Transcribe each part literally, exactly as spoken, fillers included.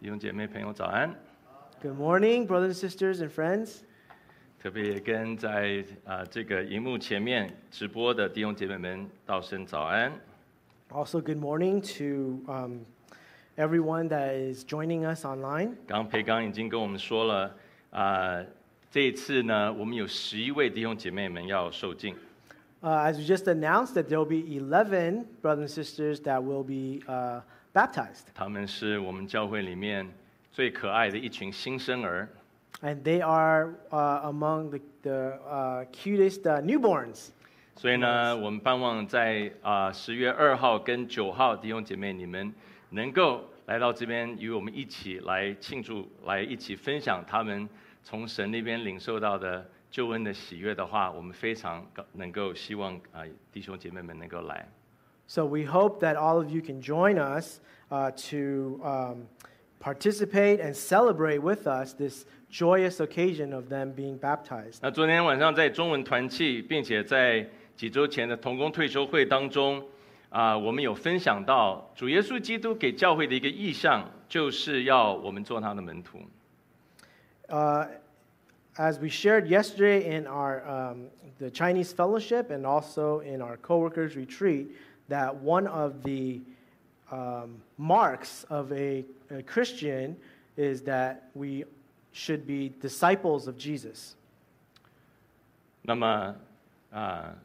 弟兄姐妹朋友早安。 Good morning, brothers and sisters and friends. 特别也跟在啊、这个荧幕前面直播的弟兄姐妹们道声早安。 Also, good morning to um, everyone that is joining us online. 刚刚培刚已经跟我们说了啊、这一次呢，我们有十一位弟兄姐妹们要受浸。 Uh, as we just announced, that there will be eleven brothers and sisters that will be uh, baptized. 他们是我们教会里面最可爱的一群新生儿。 And they are uh, among the, the uh, cutest uh, newborns. 所以呢，我们盼望在啊十月二号跟九号，弟兄姐妹你们能够来到这边，与我们一起来庆祝，来一起分享他们从神那边领受到的救恩的喜悦的话，我们非常能够希望啊弟兄姐妹们能够来。 So we hope that all of you can join us uh, to um, participate and celebrate with us this joyous occasion of them being baptized. 那昨天晚上在中文团契，并且在几周前的同工退休会当中，啊，我们有分享到主耶稣基督给教会的一个意向，就是要我们做他的门徒。 Uh, as we shared yesterday in our um, the Chinese fellowship and also in our co-workers retreat, that one of the um, marks of a, a Christian is that we should be disciples of Jesus. 那么啊，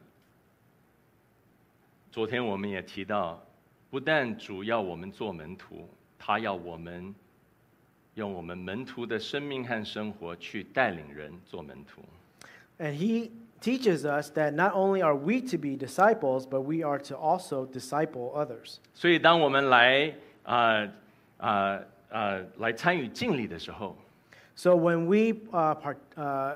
昨天我们也提到，不但主要我们做门徒，他要我们用我们门徒的生命和生活去带领人做门徒。 And he teaches us that not only are we to be disciples, but we are to also disciple others. 所以，当我们来啊啊啊来参与敬礼的时候， So when we uh, part, uh,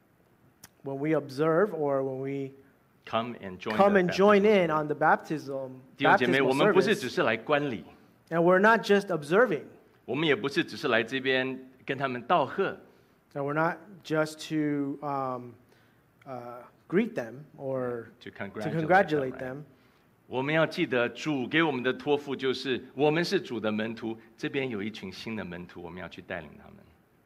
when we observe or when we come and join come the and join baptism. in on the baptism 弟兄姐妹，我 baptismal 们不是只 service, 是来观礼， and we're not just observing, 我们也不是只是来这边跟他们道贺， and we're not just to um, uh, greet them or to to congratulate congratulate them, right? them. 我们要记得，主给我们的托付就是，我们是主的门徒。这边有一群新的门徒，我们要去带领他们。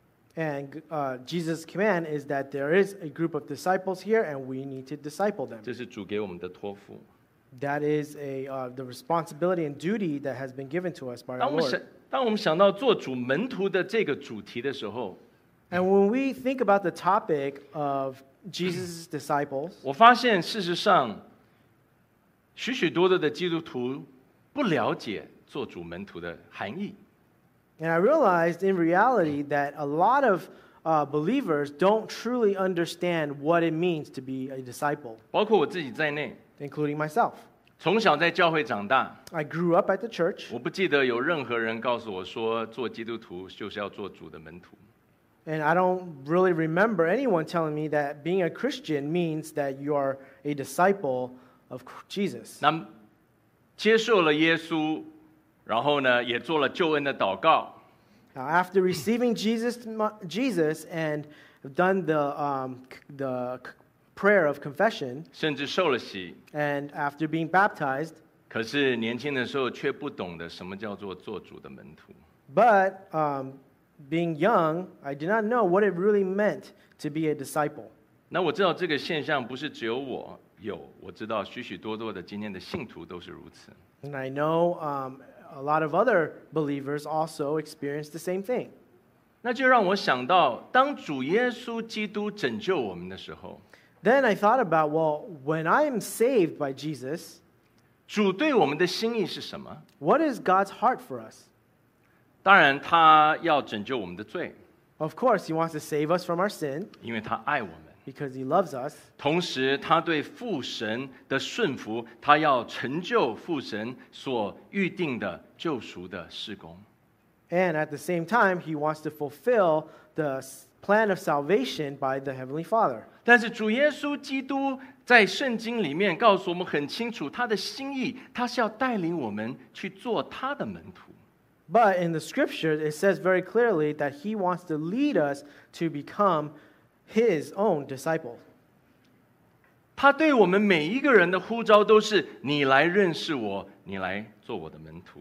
And uh, Jesus' command is that there is a group of disciples here, and we need to disciple them. 这是主给我们的托付。 That is a uh, the responsibility and duty that has been given to us by 当 our 我们想 Lord. 当我们想到做主门徒的这个主题的时候， And when we think about the topic of Jesus' disciples, 我发现事实上，许许多多的基督徒不了解做主门徒的含义。 and I realized in reality that a lot of uh, believers don't truly understand what it means to be a disciple, 包括我自己在内， including myself. 从小在教会长大， I grew up at the church, 我不记得有任何人告诉我说，做基督徒就是要做主的门徒。 and I don't really remember anyone telling me that being a Christian means that you are a disciple of Jesus. 那接受了耶稣，然后呢，也做了救恩的祷告。 Now, after receiving Jesus, Jesus and done the, um, the prayer of confession, 甚至受了洗， and after being baptized, 可是年轻的时候却不懂得什么叫做做主的门徒。 but um, being young, I did not know what it really meant to be a disciple. 那我知道这个现象不是只有我有，我知道许许多多的今天的信徒都是如此。 And I know um, a lot of other believers also experience the same thing. 那就让我想到，当主耶稣基督拯救我们的时候， Then I thought about, well, when I am saved by Jesus, 主对我们的心意是什么？ what is God's heart for us? 当然，他要拯救我们的罪， Of course, He wants to save us from our sin 因为他爱我们。 because He loves us. 同时，他对父神的顺服，他要成就父神所预定的救赎的事工。 And at the same time, He wants to fulfill the s- plan of salvation by the Heavenly Father. 但是主耶稣基督在圣经里面告诉我们很清楚，他的心意，他是要带领我们去做他的门徒。 But in the scriptures, it says very clearly that He wants to lead us to become His own disciple. 他对我们每一个人的呼召都是：你来认识我，你来做我的门徒。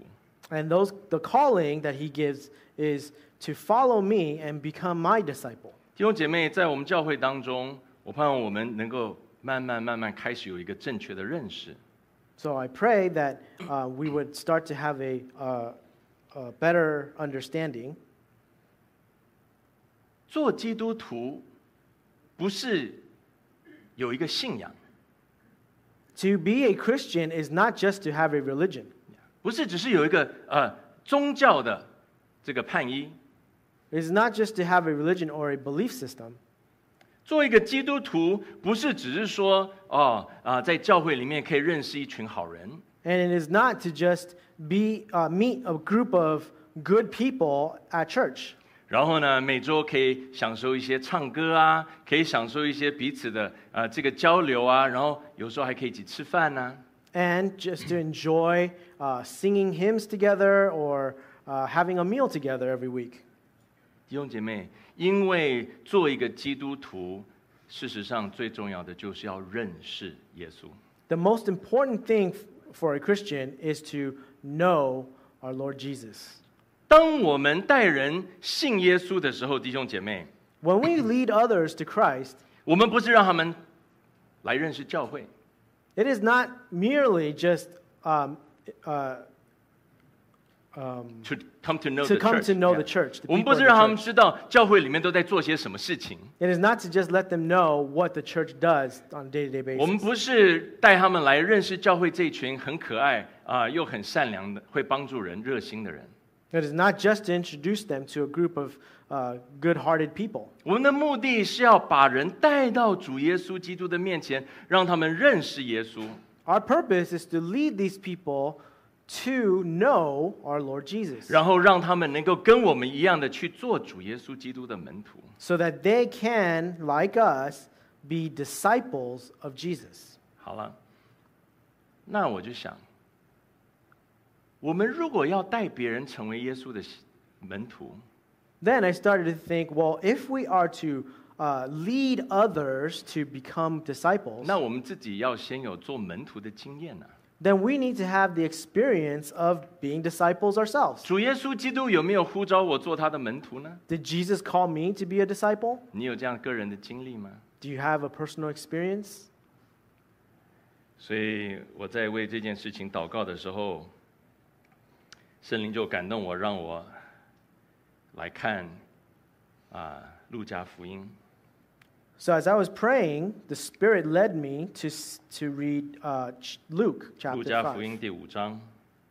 And those the calling that he gives is to follow me and become my disciple. 弟兄姐妹，在我们教会当中，我盼望我们能够慢慢慢慢开始有一个正确的认识。 So I pray that uh, we would start to have a, uh, a better understanding. 做基督徒不是有一个信仰， To be a Christian is not just to have a religion. 不是只是有一个呃宗教的这个判依。 It is not just to have a religion or a belief system. 做一个基督徒，不是只是说哦啊、在教会里面可以认识一群好人， And it is not to just be uh, meet a group of good people at church. 然后呢，每周可以享受一些唱歌啊，可以享受一些彼此的呃这个交流啊，然后有时候还可以一起吃饭呢、 And just to enjoy uh, singing hymns together or uh, having a meal together every week. 弟兄姐妹，因为做一个基督徒，事实上最重要的就是要认识耶稣。 The most important thing for a Christian is to know our Lord Jesus. 当我们带人信耶稣的时候，弟兄姐妹， When we lead others to Christ, 我们不是让他们来认识教会， it is not merely just um, uh, um, to come to know to the come church. to know Yeah. the church. the 我们 people 不是 of the 让他们 church. 知道教会里面都在做些什么事情， It is not to just let them know what the church does on a day-to-day 我们 basis. 不是带他们来认识教会这一群很可爱啊、又很善良的、会帮助人、热心的人。 It is not just to introduce them to a group of uh, good-hearted people. 我们的目的是要把人带到主耶稣基督的面前，让他们认识耶稣。 Our purpose is to lead these people to know our Lord Jesus, 然后让他们能够跟我们一样的去做主耶稣基督的门徒。 so that they can, like us, be disciples of Jesus. 好了，那我就想，我们如果要带别人成为耶稣的门徒， Then I started to think, well, if we are to uh, lead others to become disciples, 那我们自己要先有做门徒的经验呢、 then we need to have the experience of being disciples ourselves. 主耶稣基督有没有呼召我做他的门徒呢？ Did Jesus call me to be a disciple? 你有这样个人的经历吗？ Do you have a personal experience? 所以我在为这件事情祷告的时候，圣灵就感动我，让我来看啊路加福音。 So as I was praying, the Spirit led me to, s- to read uh, Ch- Luke 路 chapter 加福 five. 音第五章，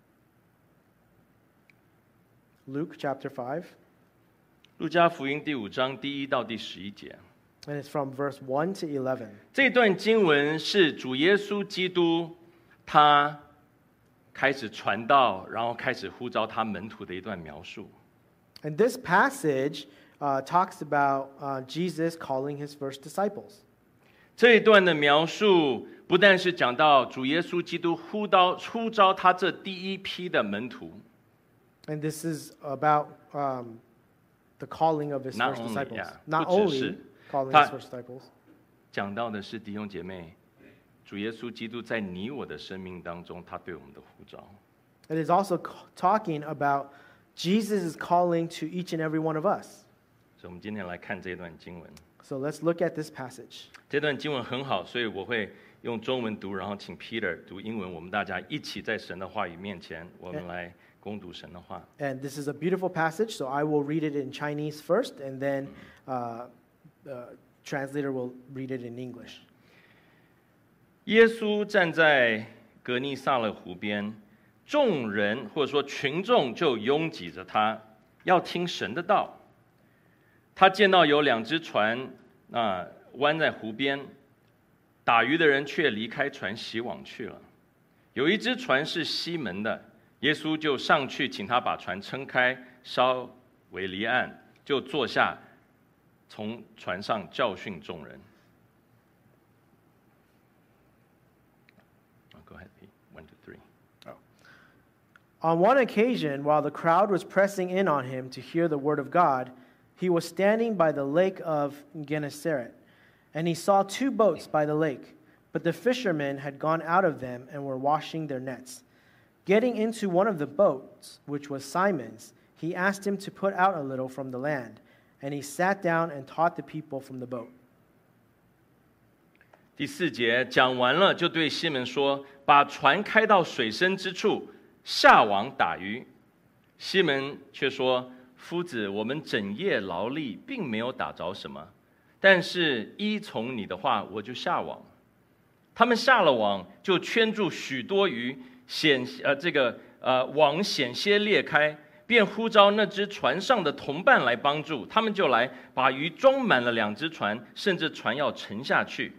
Luke chapter five, 路加福音第五章第一到第十一节。 and it's from verse one to eleven. 这段经文是主耶稣基督他开始传道，然后开始呼召他门徒的一段描述。 And this passage uh, talks about uh, Jesus calling his first disciples. 这一段的描述不但是讲到主耶稣基督呼召呼召他这第一批的门徒， And this is about um, the calling of his Not first only, disciples. yeah. Not 不只 only 是， calling 他- his first disciples. 讲到的是弟兄姐妹，主耶稣基督在你我的生命当中，他对我们的呼召。 It is also c- talking about Jesus' calling to each and every one of us. 所以我们今天来看这段经文。 So let's look at this passage. 这段经文很好，所以我会用中文读，然后请 Peter 读英文，我们大家一起在神的话语面前，我们来攻读神的话。 And this is a beautiful passage, so I will read it in Chinese first, and then uh, the translator will read it in English. 耶稣站在格尼撒勒湖边，众人或者说群众就拥挤着他，要听神的道。他见到有两只船啊弯在湖边，打鱼的人却离开船洗网去了。有一只船是西门的，耶稣就上去请他把船撑开，稍微离岸，就坐下，从船上教训众人。Go ahead, Pete. One, two, three. On one occasion, while the crowd was pressing in on him to hear the word of God, he was standing by the lake of Gennesaret, and he saw two boats by the lake, but the fishermen had gone out of them and were washing their nets. Getting into one of the boats, which was Simon's, he asked him to put out a little from the land, and he sat down and taught the people from the boat. 第四节讲完了，就对西门说：“把船开到水深之处，下网打鱼。”西门却说：“夫子，我们整夜劳力，并没有打着什么，但是依从你的话，我就下网。”他们下了网，就圈住许多鱼，险呃这个呃网险些裂开，便呼召那只船上的同伴来帮助，他们就来把鱼装满了两只船，甚至船要沉下去。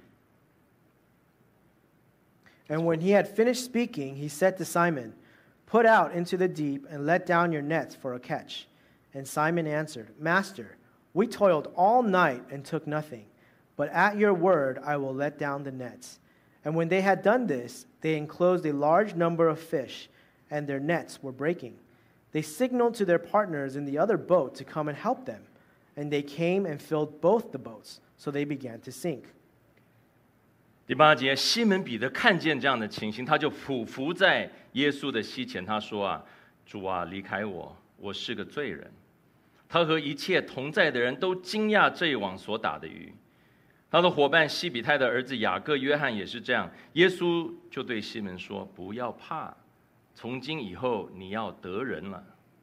And when he had finished speaking, he said to Simon, "Put out into the deep and let down your nets for a catch." And Simon answered, "Master, we toiled all night and took nothing, but at your word I will let down the nets." And when they had done this, they enclosed a large number of fish, and their nets were breaking. They signaled to their partners in the other boat to come and help them, and they came and filled both the boats, so they began to sink. 第八节，西门彼得看见这样的情形，他就匍匐在耶稣的膝前，他说：“啊，主啊，离开我，我是个罪人。”他和一切同在的人都惊讶这一网所打的鱼。他的伙伴西比泰的儿子雅各、约翰也是这样。耶稣就对西门说：“不要怕，从今以后你要得人了。”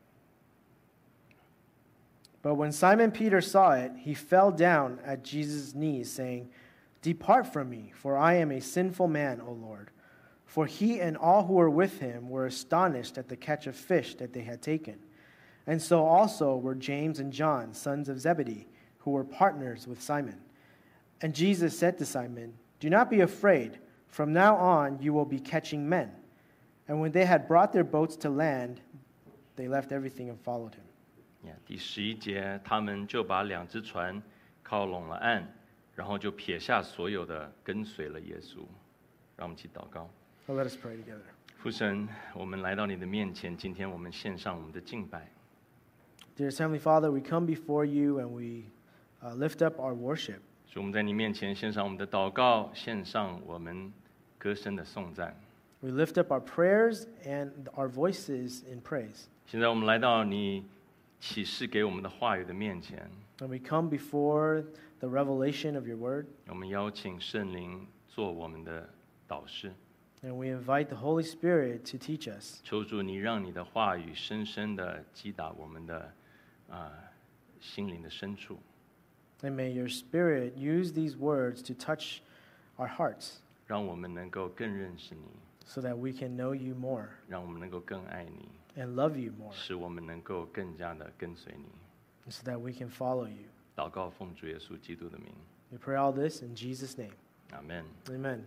But when Simon Peter saw it, he fell down at Jesus' knees, saying, "Depart from me, for I am a sinful man, O Lord." For he and all who were with him were astonished at the catch of fish that they had taken. And so also were James and John, sons of Zebedee, who were partners with Simon. And Jesus said to Simon, "Do not be afraid. From now on you will be catching men." And when they had brought their boats to land, they left everything and followed him. 第十一节，他们就把两只船靠拢了岸，然后就撇下所有的，跟随了耶稣。让我们一起祷告。 Well, let us pray together. 父神，我们来到你的面前，今天我们献上我们的敬拜。 Dear Heavenly Father, we come before you and we uh, lift up our worship. 所以我们在你面前献上我们的祷告，献上我们歌声的颂赞。 We lift up our prayers and our voices in praise. 现在我们来到你启示给我们的话语的面前， And we come before the revelation of your word. 我们邀请圣灵做我们的导师。 And we invite the Holy Spirit to teach us. 求主你让你的话语深深的击打我们的啊、呃、心灵的深处。 And may your Spirit use these words to touch our hearts, 让我们能够更认识你， so that we can know you more 让我们能够更爱你， and love you more, 使我们能够更加的跟随你。 so that we can follow you. 祷告奉主耶稣基督的名， We pray all this in Jesus' name. 阿门。 Amen.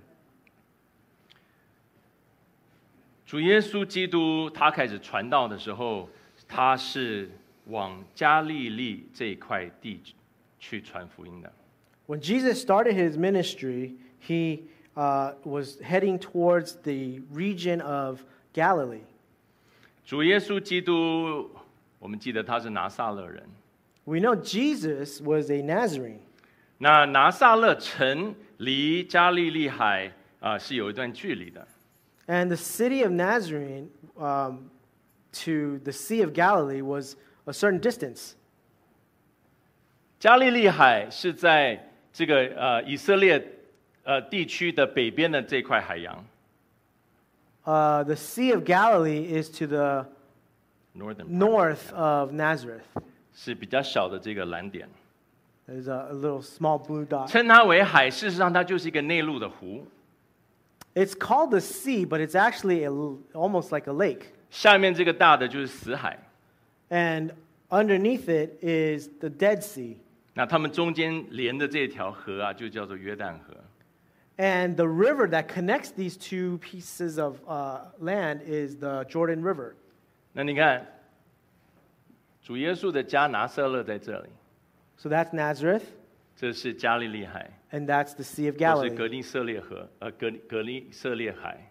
主耶稣基督他开始传道的时候，他是往加利利这一块地去传福音的。 When Jesus started his ministry, he uh, was heading towards the region of Galilee. 主耶稣基督，我们记得他是拿撒勒人。 We know Jesus was a Nazarene. 那拿撒勒城离加利利海啊、呃、是有一段距离的。 And the city of Nazarene um, to the Sea of Galilee was a certain distance. 加利利海是在这个呃以色列呃地区的北边的这块海洋。 Uh, the Sea of Galilee is to the Northern part, north of Nazareth. 是比较小的这个蓝点， There's a, a little small blue dot. 称它为海，事实上它就是一个内陆的湖。 It's called the sea, but it's actually a, l- almost like a lake. 下面这个大的就是死海， And underneath it is the Dead Sea. 那它们中间连的这条河啊，就叫做约旦河。 And the river that connects these two pieces of uh, land is the Jordan River. 那你看，主耶稣的家拿撒勒在这里， So that's Nazareth, 这是加利利海， and that's the Sea of 这是 Galilee. 格利色列河，呃，格格利色列海，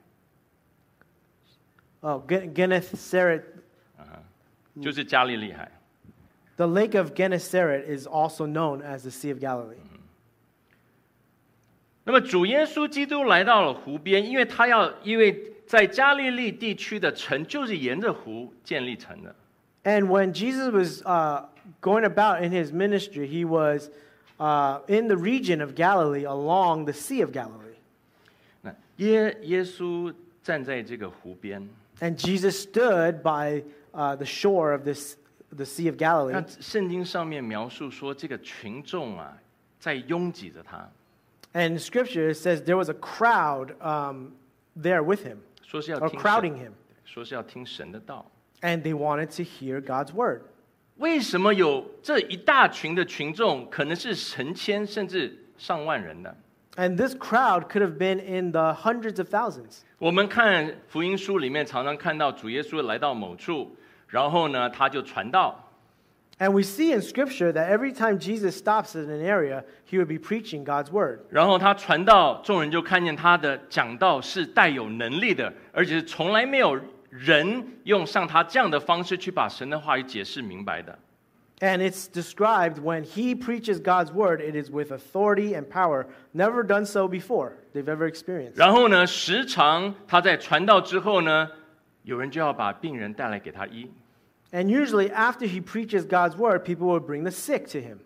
Oh, Gen- Gennesaret. 就是加利利海。 The lake of Gennesaret is also known as the Sea of Galilee. 那么主耶稣基督来到了湖边，因为他要，因为在加利利地区的城就是沿着湖建立成的。 And when Jesus was uh, going about in his ministry, he was uh, in the region of Galilee along the Sea of Galilee. 那耶耶稣站在这个湖边， And Jesus stood by uh, the shore of this the Sea of 那 Galilee. 圣经上面描述说，这个群众啊，在拥挤着他， And in Scripture it says there was a crowd um, there with him, 说是要 or 听 crowding 神， him, 说是要听神的道。 and they wanted to hear God's word. 为什么有这一大群的群众，可能是成千甚至上万人的？ And this crowd could have been in the hundreds of thousands. 我们看福音书里面，常常看到主耶稣来到某处，然后呢，他就传道。 And we see in Scripture that every time Jesus stops in an area, he would be preaching God's word. 然后他传道，众人就看见他的讲道是带有能力的，而且是从来没有人用像他这样的方式去把神的话语解释明白的。 And it's described when he preaches God's word, it is with authority and power, never done so before they've ever experienced. 然后呢，时常他在传道之后呢，有人就要把病人带来给他医。 And usually after he preaches God's word, people will bring the sick to him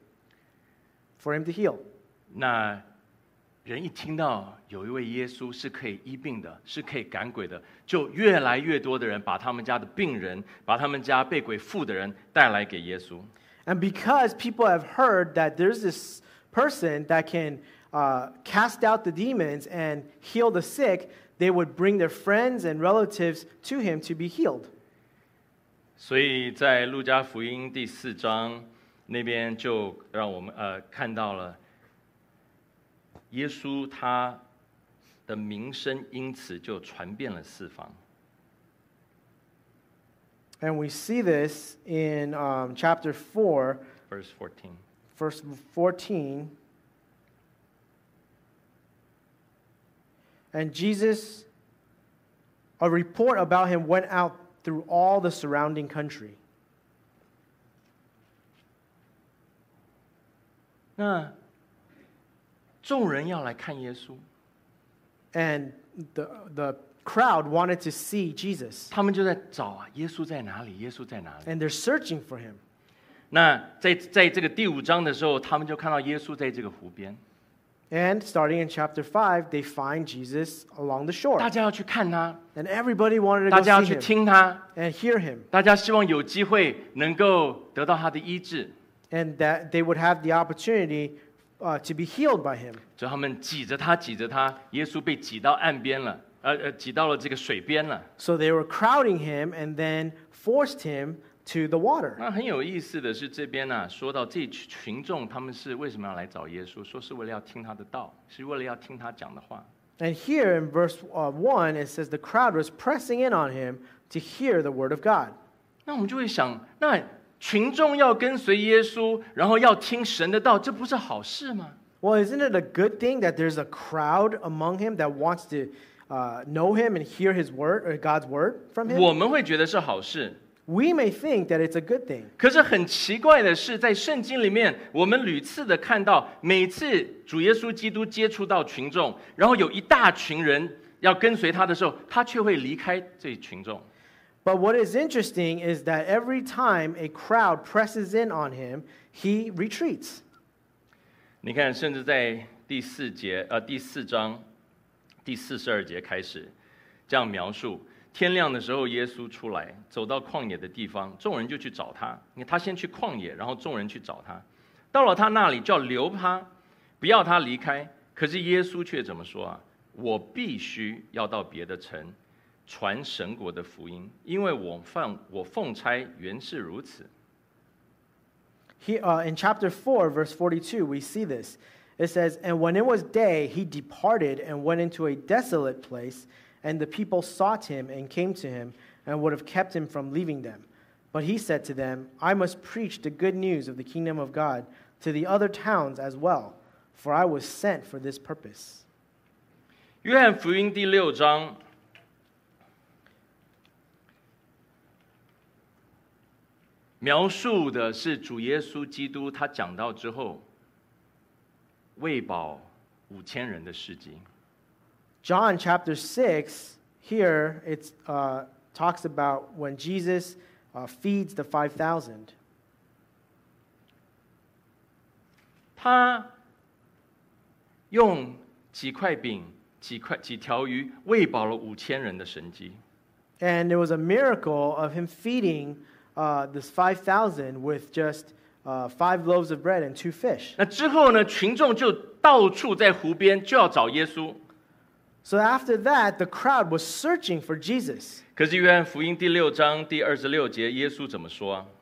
for him to heal. 那人一听到有一位耶稣是可以医病的，是可以赶鬼的，就越来越多的人把他们家的病人，把他们家被鬼附的人带来给耶稣。 And because people have heard that there's this person that can uh, cast out the demons and heal the sick, they would bring their friends and relatives to him to be healed. 所以在路加福音第四章那边就让我们呃看到了耶稣他的名声因此就传遍了四方。 And we see this in um, chapter four, Verse fourteen. verse fourteen. And Jesus, a report about him went out through all the surrounding country. 那众人要来看耶稣， And the, the crowd wanted to see Jesus. 他们就在找啊，耶稣在哪里？耶稣在哪里？ And they're searching for him. 那在在这个第五章的时候，他们就看到耶稣在这个湖边， And starting in chapter five, they find Jesus along the shore. 大家要去看他， And everybody wanted to 大 go 家要 see 去 him 听他， and hear him. 大家希望有机会能够得到他的医治， And that they would have the opportunity uh, to be healed by him. 所以他们挤着他，挤着他，耶稣被挤到岸边了，呃呃，挤到了这个水边了。 So they were crowding him and then forced him to the water. 那很有意思的是，这边呢、啊、说到这群众他们是为什么要来找耶稣？说是为了要听他的道，是为了要听他讲的话。 And here in verse uh, one, it says the crowd was pressing in on him to hear the word of God. 那我们就会想，那群众要跟随耶稣，然后要听神的道，这不是好事吗？ Well, isn't it a good thing that there's a crowd among him that wants to uh, know him and hear his word or God's word from him? 我们会觉得是好事。 We may think that it's a good thing. 可是很奇怪的是，在圣经里面，我们屡次的看到，每次主耶稣基督接触到群众，然后有一大群人要跟随他的时候，他却会离开这群众。 But what is interesting is that every time a crowd presses in on him, he retreats. 你看，甚至在第四节，呃，第四章第四十二节开始这样描述：天亮的时候，耶稣出来，走到旷野的地方，众人就去找他。你看，他先去旷野，然后众人去找他，到了他那里，就要留他，不要他离开。可是耶稣却怎么说啊？我必须要到别的城，传神国的福音，因为我奉我奉差原是如此。 He, uh, in chapter four, verse forty-two, we see this. It says, And when it was day, he departed and went into a desolate place, and the people sought him and came to him and would have kept him from leaving them. But he said to them, I must preach the good news of the kingdom of God to the other towns as well, for I was sent for this purpose. 约翰福音第六章。 描述的是主耶稣基督，他讲到之后，喂饱五千人的事迹。 John chapter six here it uh, talks about when Jesus uh, feeds the five thousand. 他用几块饼、几块几条鱼喂饱了五千人的神迹。 And there was a miracle of him feeding uh, this five thousand with just uh, five loaves of bread and two fish. 那之后呢，群众就到处在湖边就要找耶稣。 So after that, the crowd was searching for Jesus. 可是约翰福音第六章第二十六节，耶稣怎么说啊？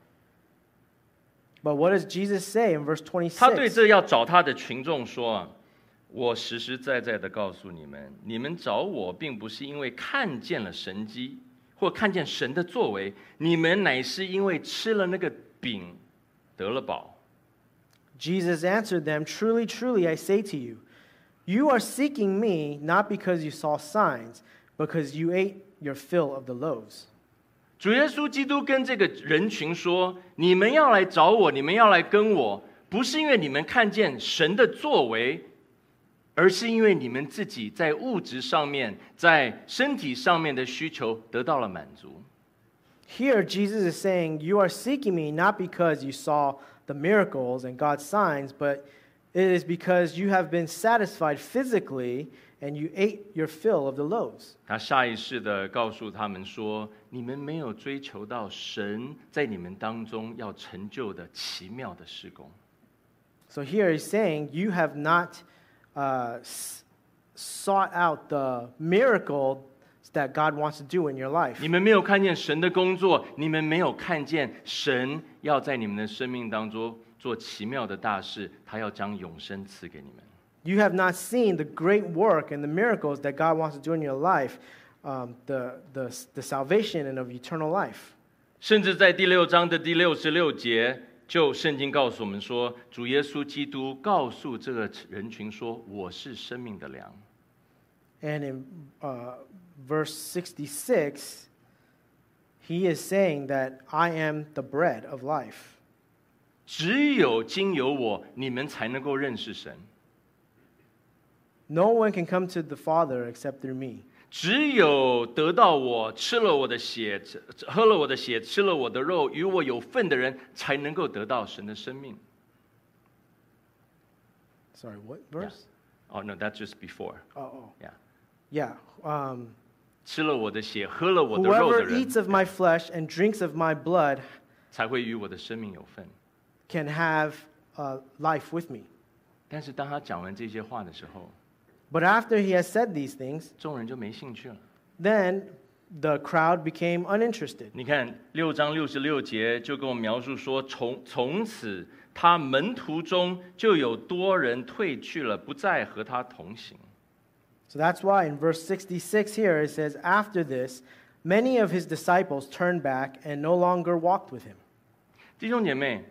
But what does Jesus say in verse 他对 twenty-six? 这要找他的群众说啊，我实实在在的告诉你们，你们找我，并不是因为看见了神迹，或看见神的作为，你们乃是因为吃了那个饼，得了饱。 Jesus answered them, Truly, truly, I say to you, you are seeking me not because you saw signs, but because you ate your fill of the loaves. 主耶稣基督跟这个人群说：“你们要来找我，你们要来跟我，不是因为你们看见神的作为，而是因为你们自己在物质上面、在身体上面的需求得到了满足。” Here, Jesus is saying, You are seeking me not because you saw the miracles and God's signs, but it is because you have been satisfied physically and you ate your fill of the loaves. 他下意识的告诉他们说：“你们没有追求到神在你们当中要成就的奇妙的事工。” So here he's saying, You have not uh, s- sought out the miracle that God wants to do in your life. 你们没有看见神的工作，你们没有看见神要在你们的生命当中做奇妙的大事，他要将永生赐给你们。 You have not seen the great work and the miracles that God wants to do in your life, um, the, the, the salvation and of eternal life. 甚至在第六章的第六十六节，就圣经告诉我们说，主耶稣基督告诉这个人群说：“我是生命的粮。” And in uh, verse sixty-six, he is saying that I am the bread of life. 只有经由我，你们才能够认识神。 No one can come to the Father except through me. 只有得到我，吃了我的血，喝了我的血，吃了我的肉，与我有份的人，才能够得到神的生命。 Sorry, what verse? Oh no, that's just before. Oh, oh. Yeah. Yeah. Um, 吃了我的血，喝了我的肉的 Whoever 人， eats of my flesh and drinks of my blood 才会与我的生命有份。 can have uh, life with me. 但是当他讲完这些话的时候， But after he has said these things, 众人就没兴趣了。 then the crowd became uninterested. 你看六章六十六节就跟我描述说，从从此他门徒中就有多人退去了，不再和他同行。 So that's why in verse sixty-six here it says, After this, many of his disciples turned back and no longer walked with him. 弟兄姐妹，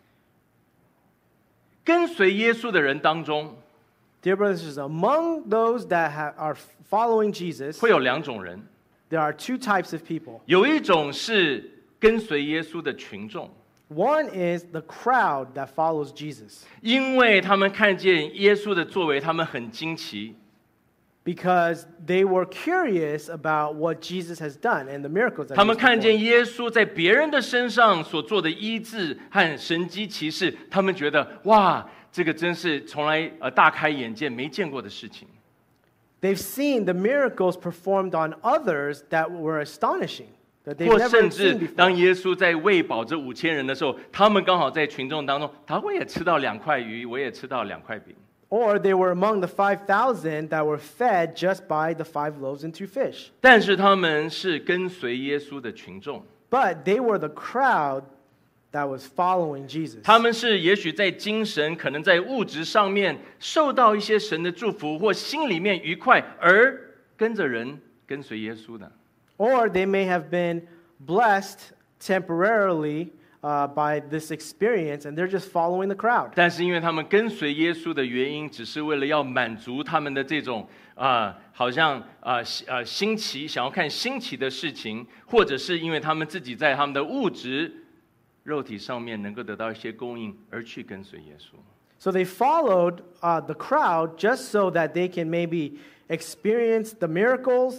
跟随耶稣的人当中， Dear brothers and sisters, among those that ha- are following Jesus, 会有两种人， there are two types of people. 有一种是跟随耶稣的群众， One is the crowd that follows Jesus 因为他们看见耶稣的作为，他们很惊奇， because they were curious about what Jesus has done and the miracles that 他 he 们 has 看见 performed. 耶稣在别人的身上所做的医治和神迹奇事，他们觉得哇，这个真是从来呃大开眼界、没见过的事情。 They've seen the miracles performed on others that were astonishing, that they've 或 never 甚 seen 至 before. 当耶稣在喂饱这五千人的时候，他们刚好在群众当中，他我也吃到两块鱼，我也吃到两块饼。 Or they were among the five thousand that were fed just by the five loaves and two fish. 但是他们是跟随耶稣的群众， But they were the crowd that was following Jesus. 他们是也许在精神，可能在物质上面受到一些神的祝福，或心里面愉快，而跟着人跟随耶稣的。 Or they may have been blessed temporarily uh, by this experience and they're just following the crowd. 但是因为他们跟随耶稣的原因，只是为了要满足他们的这种啊、呃好像啊呃呃新奇，想要看新奇的事情，或者是因为他们自己在他们的物质、肉体上面能够得到一些供应，而去跟随耶稣。 So they followed uh, the crowd just so that they can maybe experience the miracles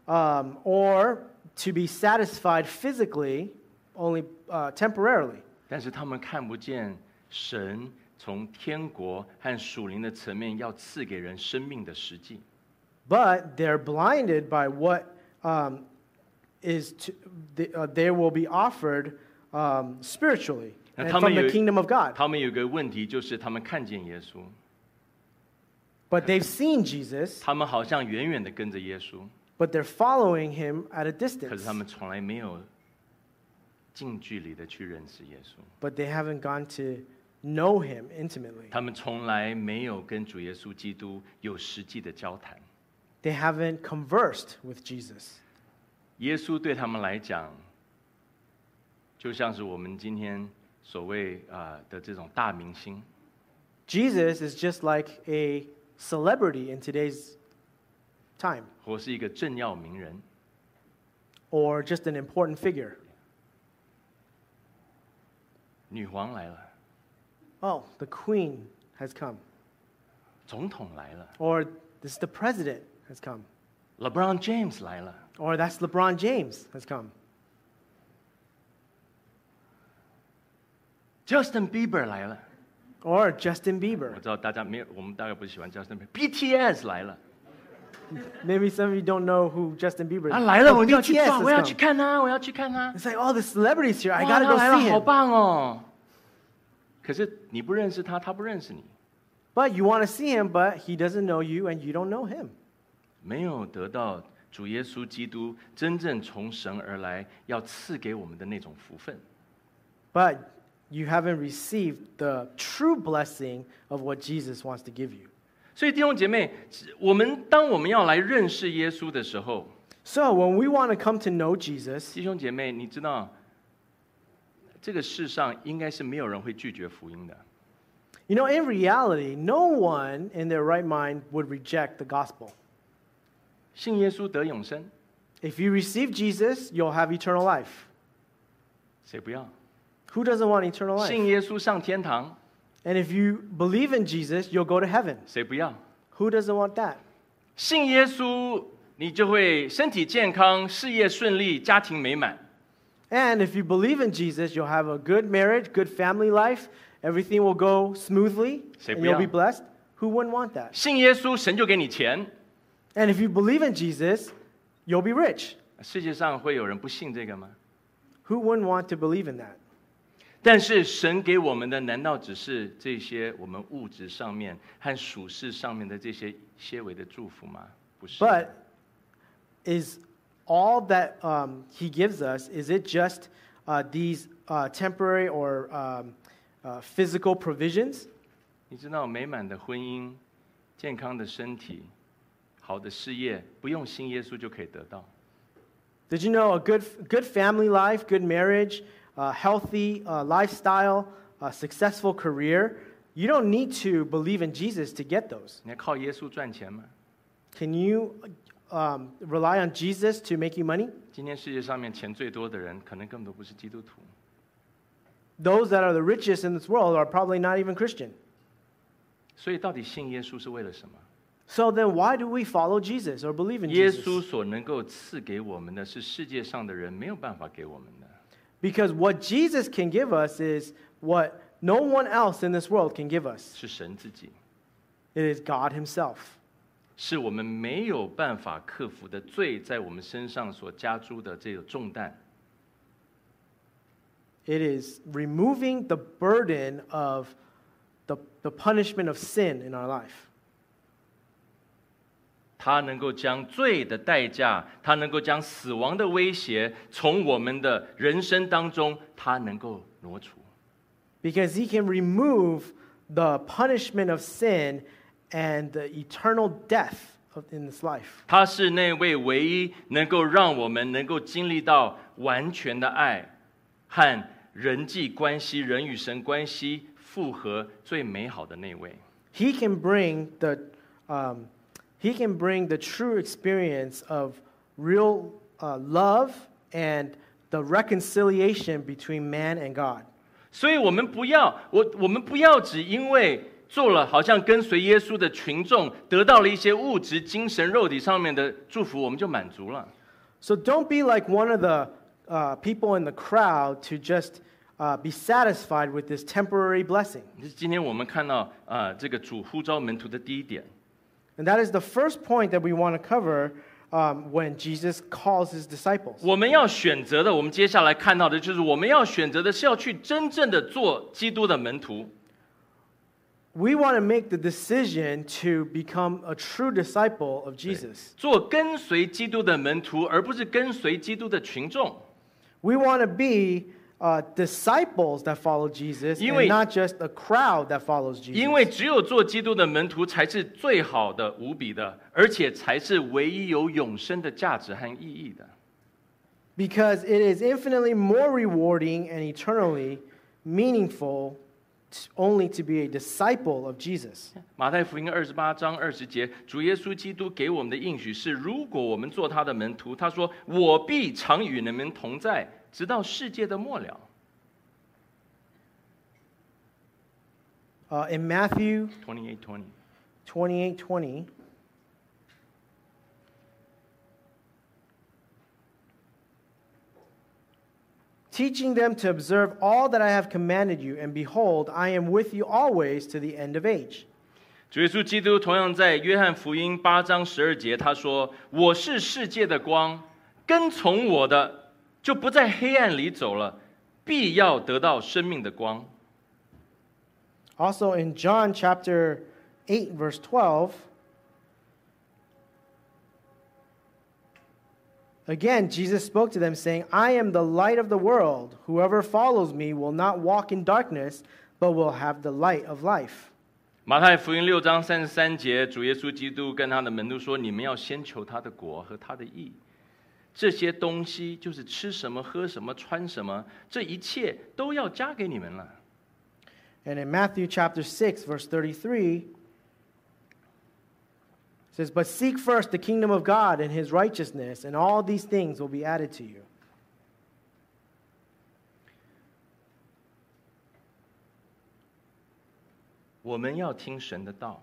um, or to be satisfied physically, only uh, temporarily. 但是他们看不见神从天国和属灵的层面要赐给人生命的实际。 But they're blinded by what um, is to, the, uh, they will be offered um, spiritually and from the kingdom of God. 他们有个问题，就是他们看见耶稣， But they've seen Jesus, 他们好像远远的跟着耶稣， but they're following him at a 可是 distance. 他们从来没有近距离的去认识耶稣， But they haven't gone to know him intimately. 他们从来没有跟主耶稣基督有实际的交谈。 They haven't conversed with Jesus. 耶稣对他们来讲，就像是我们今天所谓啊、呃、的这种大明星， Jesus is just like a celebrity in today's time, 或是一个政要名人。 or just an important figure. 女皇来了， Oh, the queen has come. 总统来了 Or this the president has come. ，LeBron James 来了， Or that's LeBron James has come. Justin Bieber 来了。 Or Justin Bieber. 我知道大家没有，我们大概不是喜欢 Justin Bieber。B T S 来了， Maybe some of you don't know who Justin Bieber is. 啊来了， Oh, 我一定要去 B T S 撞， has 我要 come. 去看他，我要去看他。 It's like, oh, the celebrity's here. I 哇 gotta 他 go 来了， see 好 him. 棒哦！可是你不认识他，他不认识你， But you want to see him, but he doesn't know you and you don't know him. 没有得到主耶稣基督真正从神而来要赐给我们的那种福分。 But you haven't received the true blessing of what Jesus wants to give you. 所以弟兄姐妹，我们当我们要来认识耶稣的时候， So when we want to come to know Jesus, 弟兄姐妹，你知道，这个世上应该是没有人会拒绝福音的。 you know, in reality, no one in their right mind would reject the gospel. 信耶稣得永生， If you receive Jesus, you'll have eternal life. 谁不要？ Who doesn't want eternal life? 信耶稣上天堂， And if you believe in Jesus, you'll go to heaven. 谁不要？ Who doesn't want that? 信耶稣，你就会身体健康、事业顺利、家庭美满。 And if you believe in Jesus, you'll have a good marriage, good family life. Everything will go smoothly, Say and you'll be 不要。 blessed. Who wouldn't want that? 信耶稣，神就给你钱。 And if you believe in Jesus, you'll be rich. 世界上会有人不信这个吗？ Who wouldn't want to believe in that? 但是神给我们的，难道只是这些我们物质上面和属世上面的这些些微的祝福吗？不是。 But is all that um, He gives us, is it just uh, these uh, temporary or um, uh, physical provisions? 你知道，美满的婚姻、健康的身体、好的事业，不用信耶稣就可以得到。 Did you know a good, good family life, good marriage, a healthy uh, lifestyle, a successful career, you don't need to believe in Jesus to get those. 你要靠耶稣赚钱吗？ Can you um, rely on Jesus to make you money? 今天世界上面钱最多的人，可能根本都不是基督徒。 Those that are the richest in this world are probably not even Christian. 所以，到底信耶稣是为了什么？ So then why do we follow Jesus or believe in 耶 Jesus? 稣所能够赐给我们的是世界上的人没有办法给我们的。 Because what Jesus can give us is what no one else in this world can give us. 是神自己， It is God Himself. 是我们没有办法克服的罪，在我们身上所加诸的这个重担。 It is removing the burden of the, the punishment of sin in our life. 他能够将罪的代价，他能够将死亡的威胁从我们的人生当中，他能够挪除。 Because He can remove the punishment of sin and the eternal death of, in this life. 他是那位唯一能够让我们能够经历到完全的爱和人际关系、人与神关系复合最美好的那位。 He can bring the, um, he can bring the true experience of real uh, love and the reconciliation between man and God. 所以我们不要，我我们不要只因为做了好像跟随耶稣的群众，得到了一些物质、精神、肉体上面的祝福，我们就满足了。 So don't be like one of the uh, people in the crowd to just uh, be satisfied with this temporary blessing. 这是今天我们看到啊、这个主呼召门徒的第一点。 And that is the first point that we want to cover um, when Jesus calls his disciples. 我们要选择的，我们接下来看到的就是我们要选择的是要去真正的做基督的门徒。 We want to make the decision to become a true disciple of Jesus. 做跟随基督的门徒，而不是跟随基督的群众。 We want to be uh, disciples that follow Jesus 因为- and not just a crowd that follows 因为 Jesus. 只有做基督的门徒才是最好的、无比的，而且才是唯一有永生的价值和意义的。 Because it is infinitely more rewarding and eternally meaningful t- only to be a disciple of Jesus. 马太福音二十八章二十节，主耶稣基督给我们的应许是：如果我们做他的门徒，他说：“我必常与你们同在，直到世界的末了。 Uh, in Matthew ”twenty-eight twenty。 twenty-eight twenty, teaching them to observe all that I have commanded you, and behold, I am with you always to the end of age. 主耶稣基督同样在约翰福音八章十二节，他说：“我是世界的光，跟从我的就不在黑暗里走了，必要得到生命的光。” Also in John chapter eight, verse twelve, again, Jesus spoke to them, saying, I am the light of the world. Whoever follows me will not walk in darkness, but will have the light of life. 马太福音六章三十三节，主耶稣基督跟他的门徒说：“你们要先求他的国和他的义，这些东西就是吃什么、喝什么、穿什么，这一切都要加给你们了。” And in Matthew chapter six, verse thirty-three, it says, But seek first the kingdom of God and his righteousness, and all these things will be added to you. 我们要听神的道，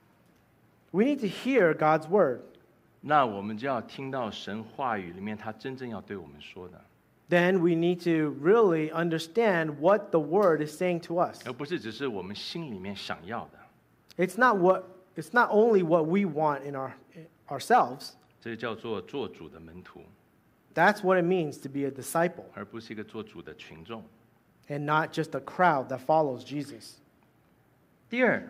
We need to hear God's word. 那我们就要听到神话语里面他真正要对我们说的， Then we need to really understand what the word is saying to us. 而不是只是我们心里面想要的。 It's not what it's not only what we want in our ourselves. 这叫做做主的门徒， That's what it means to be a disciple 而不是一个做主的群众。 and not just a crowd that follows Jesus. 第二，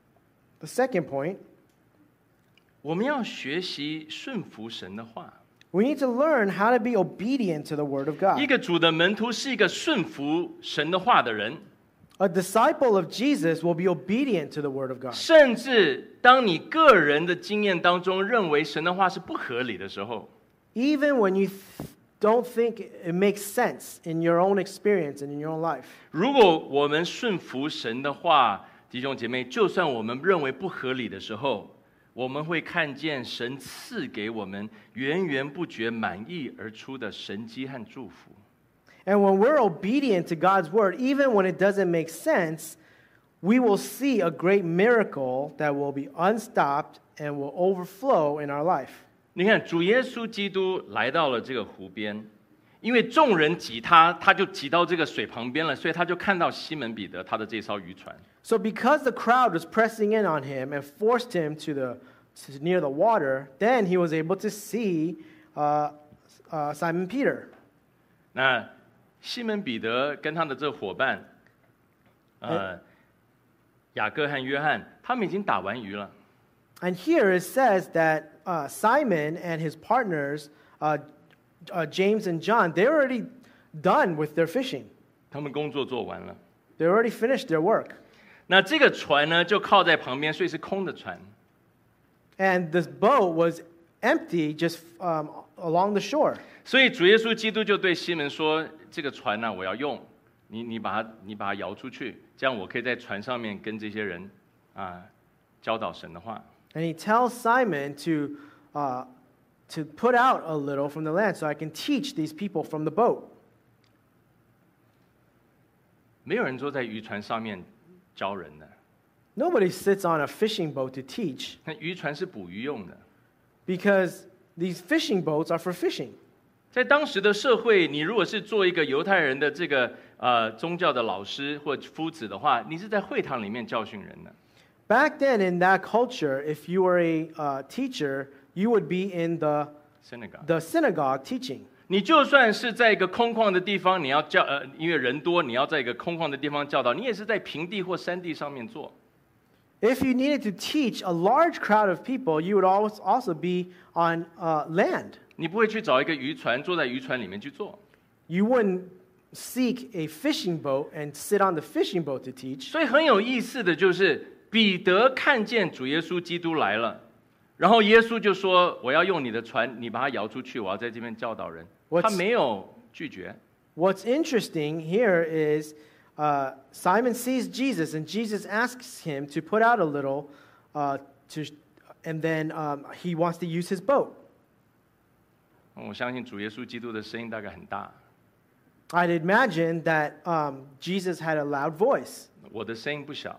The second point, 我们要学习顺服神的话。 we need to learn how to be obedient to the word of 一 God. 个主的门徒是一个顺服神的话的人， A disciple of Jesus will be obedient to the word of God. 甚至当你个人的经验当中认为神的话是不合理的时候， Even when you th- don't think it makes sense in your own experience and in your own life. 如果我们顺服神的话，弟兄姐妹，就算我们认为不合理的时候，我们会看见神赐给我们源源不绝、满溢而出的神迹和祝福。 And when we're obedient to God's word, even when it doesn't make sense, we will see a great miracle that will be unstopped and will overflow in our life. 你看，主耶稣基督来到了这个湖边，因为众人挤他，他就挤到这个水旁边了，所以他就看到西门彼得他的这艘渔船。 So because the crowd was pressing in on him and forced him to the to near the water, then he was able to see uh, uh, Simon Peter. 那西门彼得跟他的这伙伴，呃，雅各和约翰，他们已经打完鱼了。 And here it says that uh, Simon and his partners, uh, uh, James and John, they're already done with their fishing. 他们工作做完了， They already finished their work. 那这个船呢就靠在旁边，所以是空的船。 And this boat was empty just um, along the shore. 所以主耶稣基督就对西门说：“这个船呢、我要用，你你把它你把它摇出去，这样我可以在船上面跟这些人啊教导神的话。” And he tells Simon to, uh, to put out a little from the land so I can teach these people from the boat. 没有人坐在渔船上面教人的， Nobody sits on a fishing boat to teach 那渔船是捕鱼用的。 because these fishing boats are for fishing. 在当时的社会，你如果是做一个犹太人的这个呃宗教的老师或夫子的话，你是在会堂里面教训人的。 Back then, in that culture, if you were a uh, teacher, you would be in the synagogue the synagogue teaching. 你就算是在一个空旷的地方，你要教呃，因为人多，你要在一个空旷的地方教导，你也是在平地或山地上面做。 If you needed to teach a large crowd of people, you would always also be on uh, land. 你不会去找一个渔船，坐在渔船里面去做。 You wouldn't seek a fishing boat and sit on the fishing boat to teach. 所以很有意思的就是，彼得看见主耶稣基督来了，然后耶稣就说：“我要用你的船，你把它摇出去，我要在这边教导人。” What's- 他没有拒绝。 What's interesting here is uh, Simon sees Jesus, and Jesus asks him to put out a little, uh, to, and then um, he wants to use his boat. 我相信主耶稣基督的声音大概很大， I'd imagine that um, Jesus had a loud voice. 我的声音不小，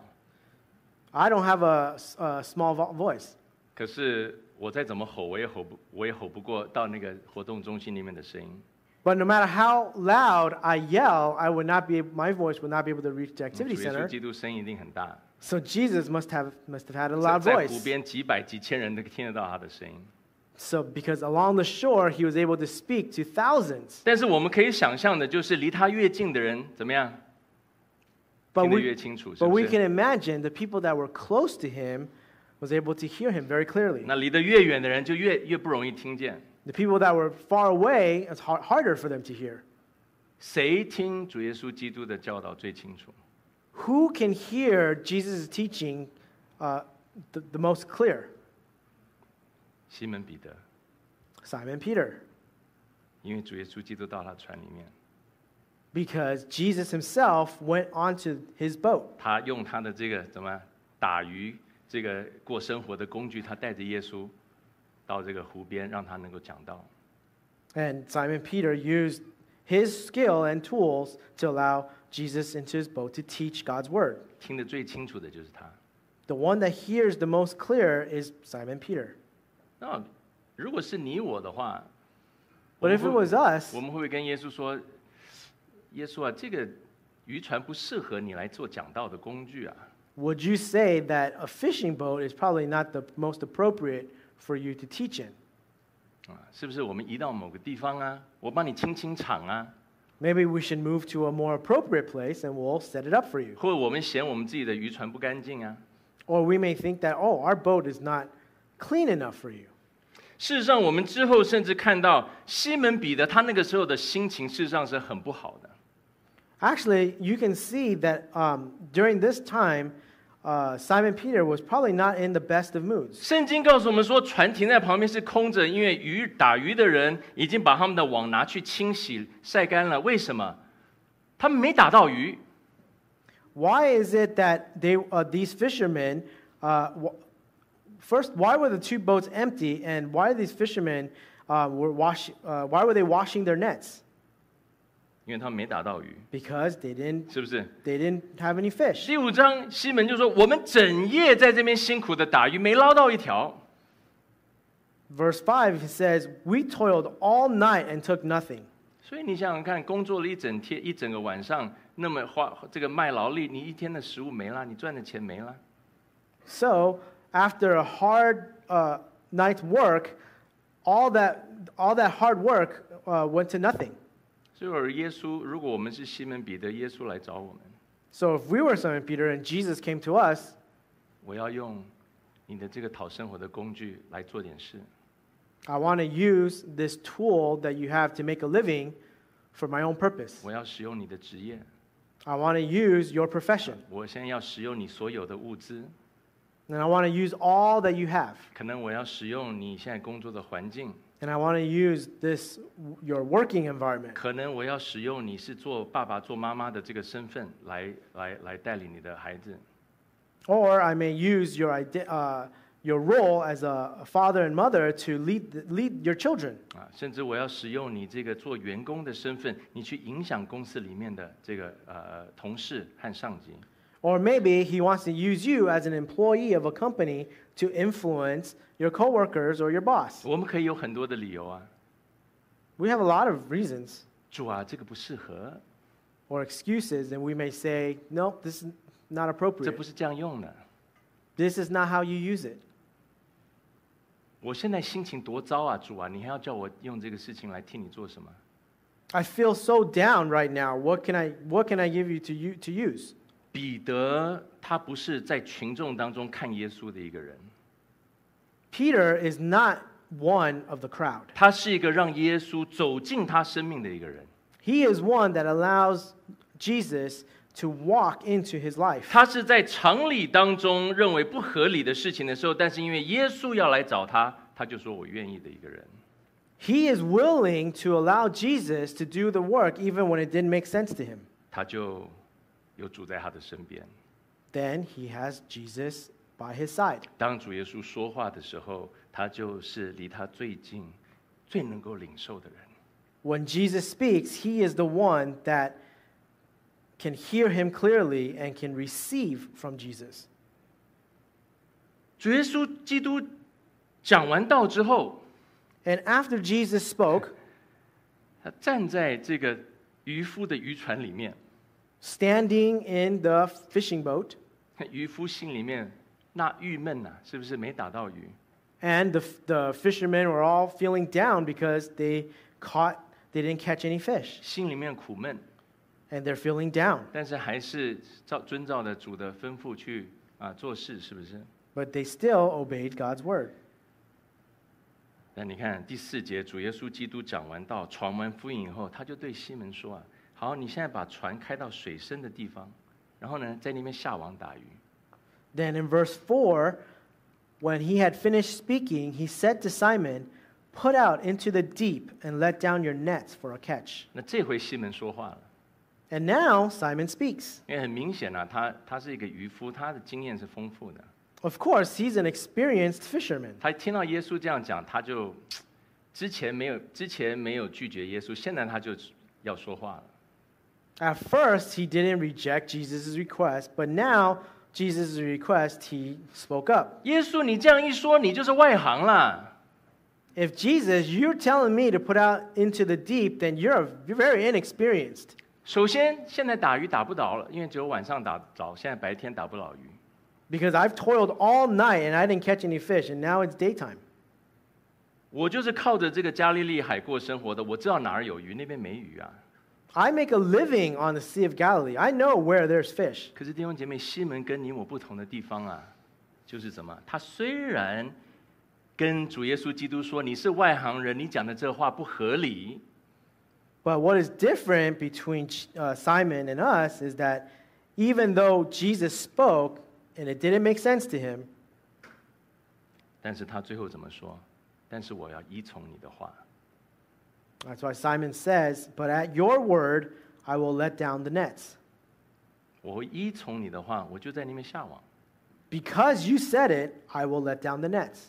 I don't have a, a small vo- voice. 可是我再怎么吼，我也吼不，我也吼不过到那个活动中心里面的声音。 But no matter how loud I yell, I would not be. My voice would not be able to reach the 主 activity 耶稣 center. 基督声音一定很大， So Jesus must have must have had a 在 loud 在湖 voice. 边几百几千人都听得到他的声音。 So because along the shore he was able to speak to thousands. 但是我们可以想象的，就是离他越近的人怎么样， But 听得 we 越清楚，是 but 不 we 是？ can imagine the people that were close to him was able to hear him very clearly. 那离得越远的人就越越不容易听见。 The people that were far away, it's har- harder for them to hear. 谁听主耶稣基督的教导最清楚？ Who can hear Jesus' teaching uh, the, the most clear? 西门彼得， Simon Peter. 因为主耶稣基督到他船里面， Because Jesus himself went onto his boat. 他用他的这个怎么打鱼这个过生活的工具，他带着耶稣到这个湖边，让他能够讲道。 And Simon Peter used his skill and tools to allow Jesus into his boat to teach God's word. 听得最清楚的就是他。 The one that hears the most clear is Simon Peter. 那如果是你我的话， But if it 我们 was 会 us, 我们会不会跟耶稣说：“耶稣啊，这个渔船不适合你来做讲道的工具啊？ would you say that a fishing boat is probably not the most appropriate for you to teach in? 啊，是不是我们移到某个地方啊？我帮你清清场啊？ Maybe we should move to a more appropriate place and we'll set it up for you. 或者我们嫌我们自己的渔船不干净啊？ Or we may think that, oh, our boat is not clean enough for you. 事实上，我们之后甚至看到西门彼得他那个时候的心情，事实上是很不好的。 Actually, you can see that um, during this time, uh, Simon Peter was probably not in the best of moods. 圣经告诉我们说，船停在旁边是空着，因为鱼打鱼的人已经把他们的网拿去清洗晒干了。为什么？他们没打到鱼。 Why is it that they, uh, these fishermen, uh, w- first, why were the two boats empty, and why these fishermen uh, were wash, uh, why were they washing their nets? 因为他们没打到鱼， Because they didn't, 是不是？ they didn't have any fish. 第五章，西门就说：“我们整夜在这边辛苦的打鱼，没捞到一条。 Verse five it says, "We toiled all night and took nothing." ” 所以你想想看，工作了一整天、一整个晚上，那么花这个卖劳力，你一天的食物没了，你赚的钱没了。 So after a hard uh, night's work, all that all that hard work uh, went to nothing. 所以而耶稣，如果我们是西门彼得，耶稣来找我们， So if we were Simon Peter and Jesus came to us, 我要用你的这个讨生活的工具来做点事。 I want to use this tool that you have to make a living for my own purpose. 我要使用你的职业， I want to use your profession, 我现在要使用你所有的物资， and I want to use all that you have, 可能我要使用你现在工作的环境， and I want to use this your working environment. 可能我要使用你是做爸爸、做妈妈的这个身份来来来带领你的孩子。 Or I may use your ide- uh, your role as a father and mother to lead lead your children. 啊，甚至我要使用你这个做员工的身份，你去影响公司里面的这个呃同事和上级。 Or maybe he wants to use you as an employee of a company to influence your coworkers or your boss. 我们可以有很多的理由啊， We have a lot of reasons 主啊，这个不适合， or excuses, and we may say, "Nope, this is not 这 appropriate. 不是这样用的。 This is not how you use it." 我现在心情多糟啊，主啊，你还要叫我用这个事情来替你做什么？ I feel so down right now. What can I what can I give you to you to use? 彼得他不是在群众当中看耶稣的一个人， Peter is not one of the crowd. 他是一个让耶稣走进他生命的一个人。 He is one that allows Jesus to walk into his life. 他是在常理当中认为不合理的事情的时候，但是因为耶稣要来找他，他就说我愿意的一个人。 He is willing to allow Jesus to do the work even when it didn't make sense to him. 他就有主在他的身边。 Then he has Jesus by his side. 当主耶稣说话的时候，他就是离他最近、最能够领受的人。 When Jesus speaks, he is the one that can hear him clearly and can receive from Jesus. 主耶稣基督讲完道之后， And after Jesus spoke, 他站在这个渔夫的渔船里面， standing in the fishing boat, 渔夫心里面那郁闷呐、啊，是不是没打到鱼？ and the, the fishermen were all feeling down because they caught, they didn't catch any fish, 心里面苦闷， and they're feeling down. 但是还是照遵照着主的吩咐去啊做事，是不是？ But they still obeyed God's word. 那你看第四节，主耶稣基督讲完道、传完福音以后，他就对西门说啊：“好，你现在把船开到水深的地方，然后呢，在那边下网打鱼。” Then in verse four, when he had finished speaking, he said to Simon, "Put out into the deep and let down your nets for a catch." 那这回西门说话了， And now Simon speaks. 因为很明显啊，他他是一个渔夫，他的经验是丰富的。 Of course, he's an experienced fisherman. 他听到耶稣这样讲，他就之前没有之前没有拒绝耶稣，现在他就要说话了。 At first, he didn't reject Jesus' request, but now Jesus' request, he spoke up. 耶稣，你这样一说，你就是外行啦。 If Jesus, you're telling me to put out into the deep, then you're, you're very inexperienced. 首先，现在打鱼打不着了，因为只有晚上打着，现在白天打不了鱼。 Because I've toiled all night and I didn't catch any fish, and now it's daytime. 我就是靠着这个加利利海过生活的，我知道哪儿有鱼，那边没鱼啊。 I make a living on the Sea of Galilee. I know where there's fish. 可是弟兄姐妹，西门跟你我不同的地方啊，就是什么？他虽然跟主耶稣基督说你是外行人，你讲的这话不合理， But what is different between uh, Simon and us is that even though Jesus spoke and it didn't make sense to him, 但是他最后怎么说？但是我要依从你的话。 that's why Simon says, "But at your word, I will let down the nets." 我会依从你的话，我就在那边下网。 Because you said it, I will let down the nets.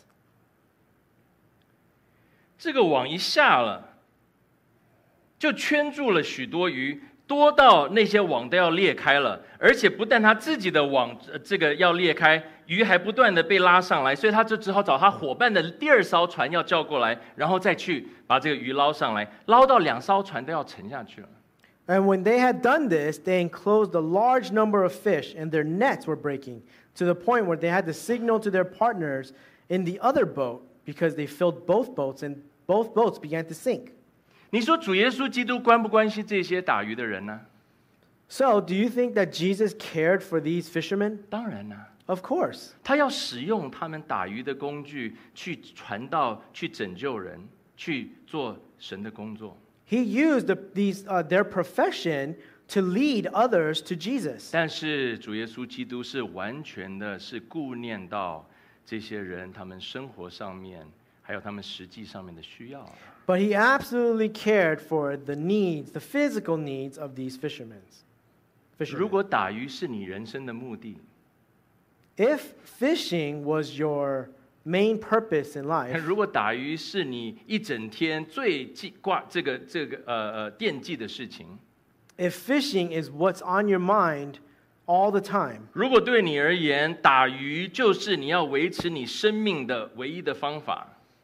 这个网一下了，就圈住了许多鱼，多到那些网都要裂开了。而且不但他自己的网、呃、这个要裂开，鱼还不断的被拉上来，所以他就只好找他伙伴的第二艘船要叫过来，然后再去把这个鱼捞上来，捞到两艘船都要沉下去了。 And when they had done this, they enclosed a large number of fish, and their nets were breaking, to the point where they had to signal to their partners in the other boat, because they filled both boats, and both boats began to sink. 你说主耶稣基督关不关心这些打鱼的人呢？ So, do you think that Jesus cared for these fishermen? 当然啦、 Of course. 他要使用他们打鱼的工具去传道、去拯救人、去做神的工作。 He used the, these, uh, their profession to lead others to Jesus. 但是主耶稣基督是完全的是顾念到这些人他们生活上面，还有他们实际上面的需要。 But he absolutely cared for the needs, the physical needs of these fishermen. 如 fishermen. 果打鱼是你人生的目的， If fishing was your main purpose in life, 如果打鱼是你一整天最记挂这个这个呃呃惦记的事情， if fishing is what's on your mind all the time, 如果对你而言打鱼就是你要维持你生命的唯一的方法，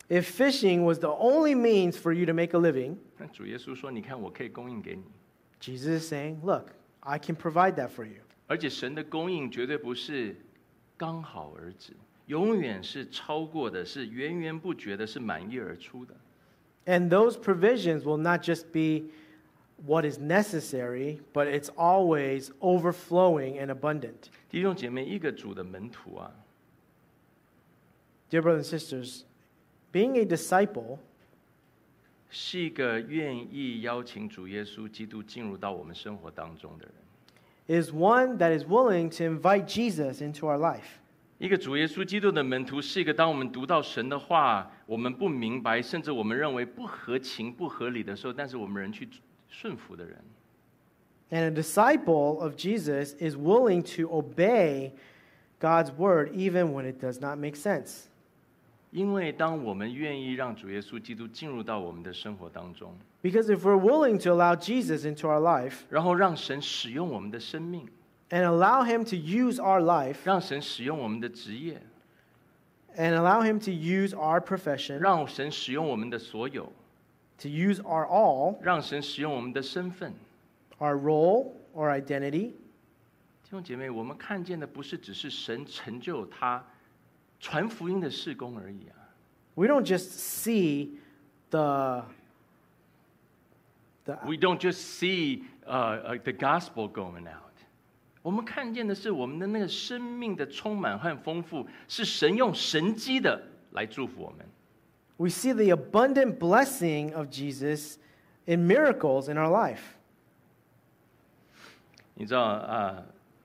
If fishing was the only means for you to make a living, 那主耶稣说：“你看，我可以供应给你。” Jesus is saying, look, I can provide that for you. 而且神的供应绝对不是刚好而止，永远是超过的，是源源不绝的，是满溢而出的。 And those provisions will not just be what is necessary, but it's always overflowing and abundant. 弟兄姐妹，一个主的门徒啊， Dear brothers and sisters, being a disciple 是一个愿意邀请主耶稣基督进入到我们生活当中的人。 is one that is willing to invite Jesus into our life. 一个主耶稣基督的门徒是一个，当我们读到神的话，我们不明白，甚至我们认为不合情、不合理的时候，但是我们仍去顺服的人。 And a disciple of Jesus is willing to obey God's word even when it does not make sense. 因为当我们愿意让主耶稣基督进入到我们的生活当中， Because if we're willing to allow Jesus into our life 然后让神使用我们的生命， and allow him to use our life 让神使用我们的职业， and allow him to use our profession, 让神使用我们的所有， to use our all, 让神使用我们的身份。 our role or identity, 弟兄姐妹，我们看见的不是只是神成就他传福音的事工而已啊。 we don't just see the, the We don't just see uh, uh, the gospel going out. 我们看见的是我们的那个生命的充满和丰富，是神用神迹的来祝福我们。 we see the abundant blessing of Jesus in miracles in our life. 你知道啊，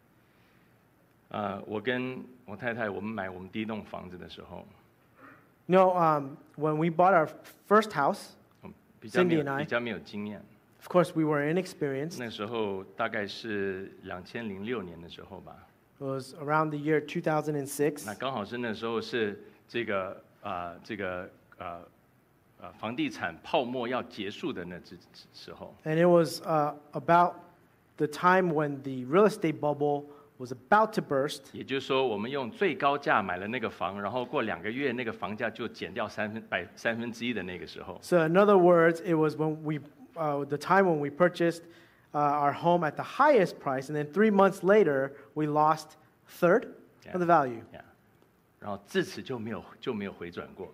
呃，我跟我太太，我们买我们第一栋房子的时候， You know, um, when we bought our first house, 嗯比较没 Cindy and 有 I 比较没有经验。 of course, we were inexperienced. 那时候大概是两千零六年的时候吧， It was around the year two thousand six. 那刚好是那时候是这个啊、呃、这个呃呃房地产泡沫要结束的那之时候。 And it was uh, about the time when the real estate bubble was about to burst. 也就是说，我们用最高价买了那个房，然后过两个月，那个房价就减掉三分百三分之一的那个时候。 So in other words, it was when we, uh, the time when we purchased uh, our home at the highest price, and then three months later, we lost a third Yeah. of the value. Yeah. 然后自此就没有就没有回转过。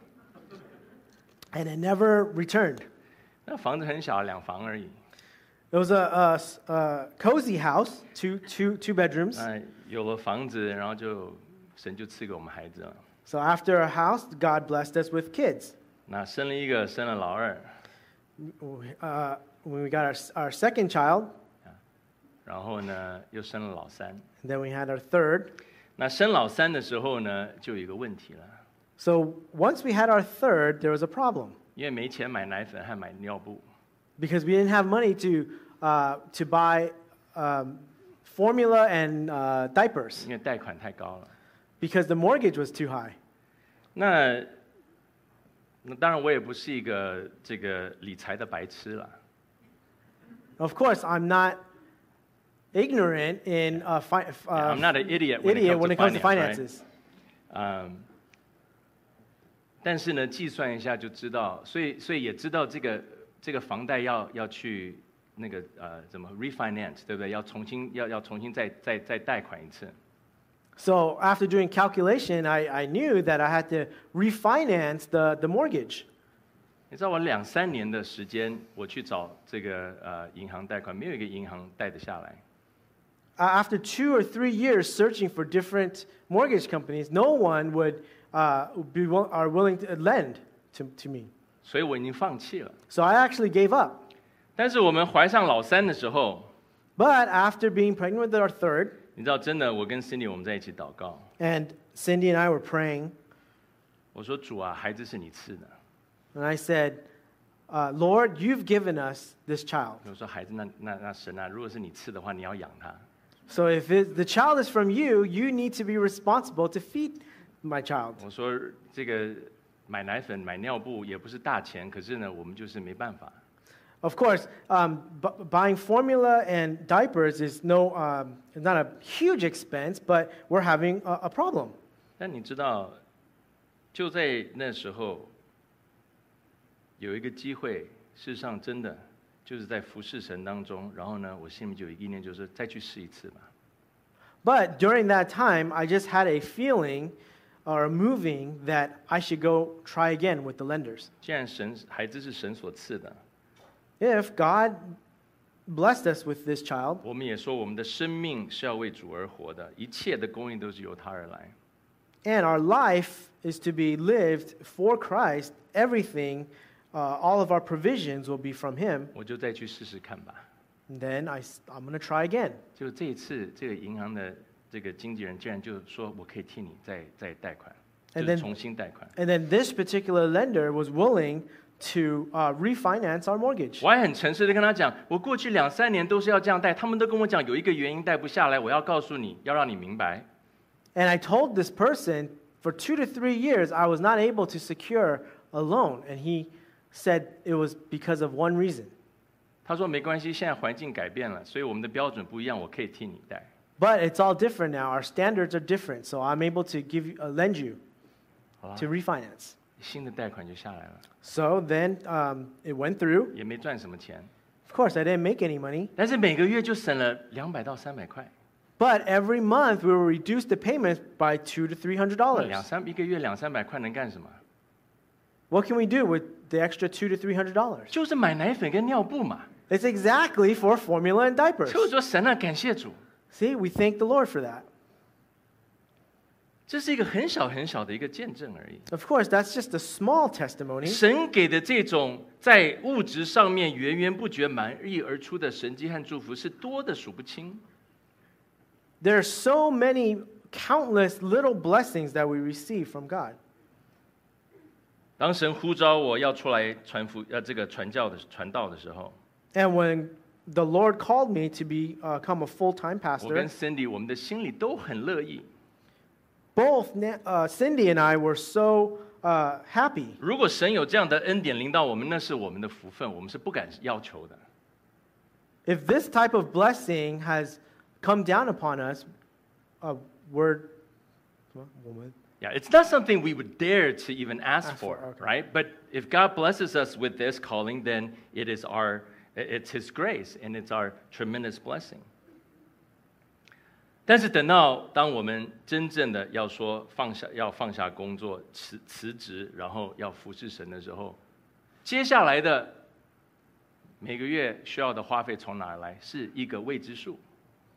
And it never returned. 那房子很小，两房而已。 It was a, a, a cozy house, two, two, two bedrooms. 那有了房子，然后就神就赐给我们孩子了。 So after a house, God blessed us with kids. 那生了一个，生了老二， Uh, when we got our, our second child, 然后呢又生了老三。 and then we had our third. 那生老三的时候呢，就有一个问题了， So once we had our third, there was a problem 因为没钱买奶粉和买尿布。 because we didn't have money to, uh, to buy um, formula and uh, diapers 因为贷款太高了。 because the mortgage was too high. 那那当然，我也不是一个这个理财的白痴啦。 Of course, I'm not ignorant in uh, fi- uh, I'm not an idiot when idiot it when comes it to comes to finance, finances. 嗯，但是呢，计算一下就知道，所以所以也知道这个这个房贷要要去那个呃怎么 refinance 对不对？要重新要要重新再再再贷款一次。 So after doing calculation, I, I knew that I had to refinance the, the mortgage. 你知道我两三年的时间，我去找这个呃银行贷款，没有一个银行贷得下来。 Uh, after two or three years searching for different mortgage companies, no one would uh, be will, are willing to lend to, to me. 所以我已经放弃了。 So I actually gave up. 但是我们怀上老三的时候， But after being pregnant with our third, 你知道，真的，我跟 Cindy 我们在一起祷告， and Cindy and I were praying, 我说主啊，孩子是你赐的。 and I said, uh, Lord, you've given us this child. 我说孩子，那那那神啊，如果是你赐的话，你要养他。 So if it, the child is from you, you need to be responsible to feed my child. 我说这个买奶粉、买尿布也不是大钱，可是呢，我们就是没办法。 Of course, um, bu- buying formula and diapers is no, um, it's not a huge expense, but we're having a, a problem. 但你知道，就在那时候， 有一个机会，事实上真的就是在服侍神当中，然后呢，我心里就有一个意念，就是再去试一次吧。 But during that time, I just had a feeling or a moving that I should go try again with the lenders. 既然神孩子是神所赐的， If God blessed us with this child, 我们也说我们的生命是要为主而活的，一切的供应都是由他而来。 and our life is to be lived for Christ, everything, uh, all of our provisions will be from Him. 我就再去试试看吧。 And then I, I'm going to try again. 就这一次，这个银行的这个经纪人竟然就说我可以替你再再贷款，就 And 是 then- 重新贷款。 And then this particular lender was willing to uh, refinance our mortgage. 我还很诚实的跟他讲，我过去两三年都是要这样贷，他们都跟我讲有一个原因贷不下来，我要告诉你，要让你明白。 And I told this person for two to three years I was not able to secure a loan. And he said it was because of one reason. 他说没关系，现在环境改变了，所以我们的标准不一样，我可以替你贷。 But it's all different now. Our standards are different. So I'm able to give you, uh, lend you 好了， to refinance. 新的贷款就下来了， So then um, it went through. 也没赚什么钱， Of course, I didn't make any money. 但是每个月就省了两百到三百块， But every month we will reduce the payments by two to three hundred 那 dollars. 两三一个月两三百块能干什么？ What can we do with the extra two to three hundred dollars? 就是买奶粉跟尿布嘛。 It's exactly for formula and diapers. 所以我说神啊，感谢主， See, we thank the Lord for that. 这是一个很小很小的一个见证而已。 Of course, that's just a small testimony. 神给的这种在物质上面源源不绝、满溢而出的神迹和祝福，是多的数不清。 There are so many countless little blessings that we receive from God. 当神呼召我要出来传福呃这个传教的传道的时候， And when the Lord called me to be, uh, become a full-time 我跟 pastor, Cindy 我们的心里都很乐意。 both Na- uh, Cindy and I were so uh, happy. 如果神有这样的恩典临到我们，那是我们的福分，我们是不敢要求的。 If this type of blessing has come down upon us, uh, we're, 我们 Yeah, it's not something we would dare to even ask Ask for, for, okay. right? But if God blesses us with this calling, then it is our, it's His grace and it's our tremendous blessing. 但是等到当我们真正的要说放下，要放下工作，辞辞职，然后要服侍神的时候，接下来的每个月需要的花费从哪儿来，是一个未知数。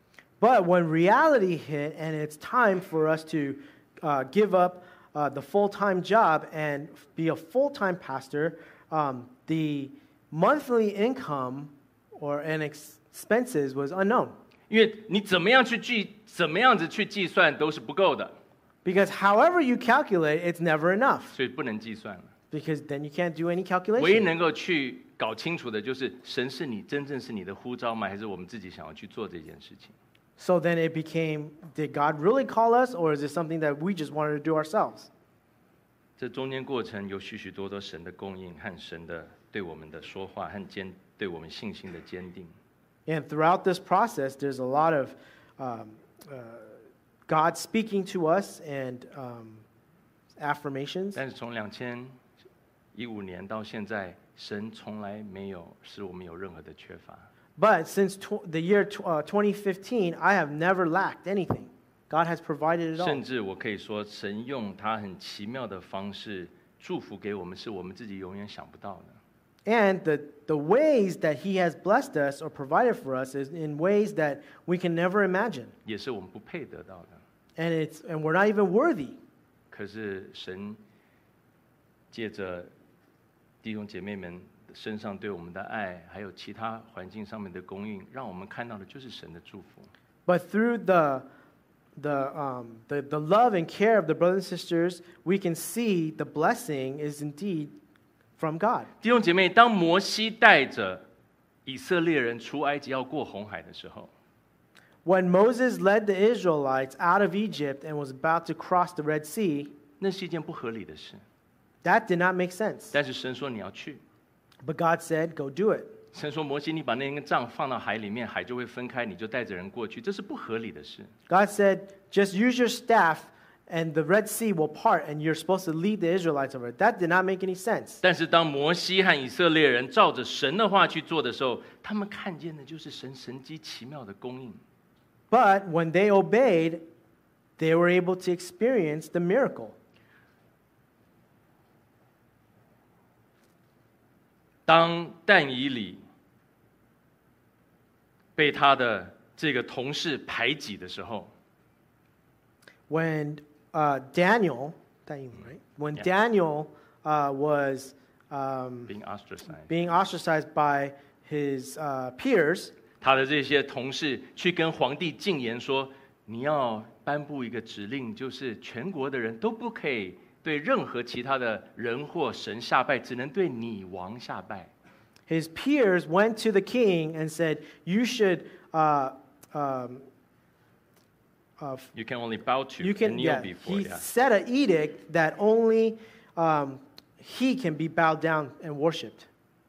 But when reality hit and it's time for us to uh, give up uh, the full-time job and be a full-time pastor, um, the monthly income or and expenses was unknown. 因为你怎么样去计，怎么样子去计算都是不够的， Because however you calculate, it's never enough. 所以不能计算了。 Because then you can't do any 唯一 calculation. 能够去搞清楚的就是神是你真正是你的呼召吗？还是我们自己想要去做这件事情？ So then it became, did God really call us, or is it something that we just wanted to do ourselves? 这中间过程有许许多多神的供应和神的对我们的说话和坚对我们信心的坚定。 And throughout this process, there's a lot of um, uh, God speaking to us and um, affirmations. 但是从两千一五年到现在，神从来没有使我们有任何的缺乏。 But since tw- the year tw- uh, twenty fifteen, I have never lacked anything. God has provided it all. 甚至我可以说，神用他很奇妙的方式祝福给我们，是我们自己永远想不到的。 And the, the ways that He has blessed us or provided for us is in ways that we can never imagine. 也是我们不配得到的。 And, it's, and we're not even worthy. 可是神借着弟兄姐妹们身上对我们的爱，还有其他环境上面的供应，让我们看到的就是神的祝福。 But through the, the, um, the, the love and care of the brothers and sisters, we can see the blessing is indeed from God. 弟兄姐妹，当摩西带着以色列人出埃及要过红海的时候， When Moses led the Israelites out of Egypt and was about to cross the Red Sea, 那是一件不合理的事。 that did not make sense. 但是神说你要去， But God said, go do it. 神说摩西，你把那根杖放到海里面，海就会分开，你就带着人过去，这是不合理的事。 God said, just use your staff and the Red Sea will part, and you're supposed to lead the Israelites over it. That did not make any sense. 但是当摩西和以色列人照着神的话去做的时候，他们看见的就是神神机奇妙的供应。 But when they obeyed, they were able to experience the miracle. 当但以理被他的这个同事排挤的时候， When uh, Daniel, Daniel, right? When Yeah. Daniel uh, was um, being ostracized， being ostracized by his uh, peers, 他的这些同事去跟皇帝进言说：“你要颁布一个指令，就是全国的人都不可以对任何其他的人或神下拜，只能对你王下拜。” his peers went to the king and said, "You should." Uh, um, uh, You can only bow to you can, and kneel yeah, before. he Yeah. set an edict that only um, he can be bowed down and worshipped.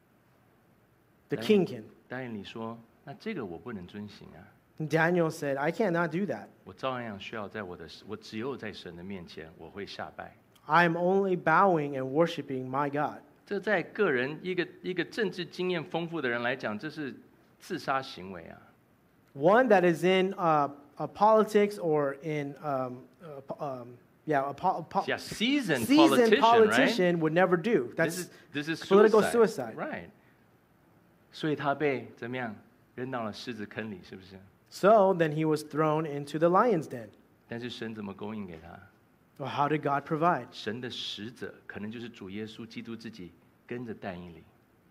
The Right. king can. 但以理说：“那这个我不能遵行啊， And Daniel said, I cannot do that. 我照样需要在我的，我只有在神的面前我会下拜。” I am only bowing and worshiping my God. 这在个人一个一个政治经验丰富的人来讲，这是自杀行为啊！ One that is in uh, uh, politics or in, um, uh, po- um, yeah, a po- po- Yeah, seasoned, seasoned politician, politician would never do. right? That's This is this is political suicide, suicide. right? 所以他被怎么样扔到了狮子坑里，是不是？ so then he was thrown into the lion's den. 但是神怎么供应给他？ Well, how did God provide? 神的使者可能就是主耶稣基督自己跟着但以理。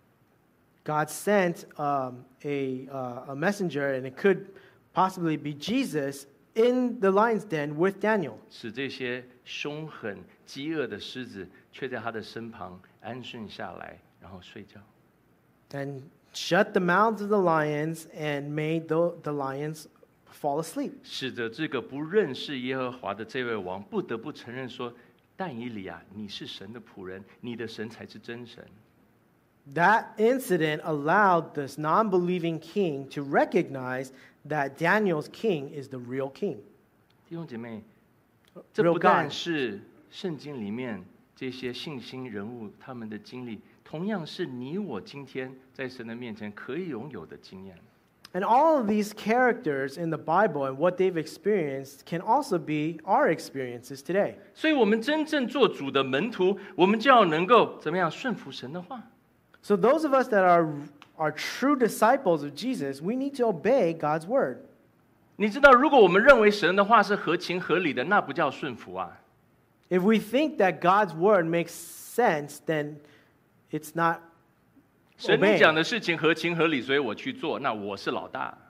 God sent um, a, uh, a messenger, and it could possibly be Jesus in the lion's den with Daniel. 使这些凶狠、饥饿的狮子却在他的身旁安顺下来，然后睡觉。 And shut the mouths of the lions and made the, the lions fall asleep. 使得这个不认识耶和华的这位王不得不承认说：“但以理啊，你是神的仆人，你的神才是真神。” That incident allowed this non-believing king to recognize that Daniel's king is the real king. 弟兄姐妹，这 Real 不但 God. 是圣经里面这些信心人物他们的经历，同样是你我今天在神的面前可以拥有的经验。 And all of these characters in the Bible and what they've experienced can also be our experiences today. 所以，我们真正做主的门徒，我们就要能够怎么样顺服神的话。 So those of us that are, are true disciples of Jesus, we need to obey God's word. 你知道，如果我们认为神的话是合情合理的，那不叫顺服啊。 If we think that God's word makes sense, then it's not 神你讲 obeying. 的事情合情合理，所以我去做，那我是老大。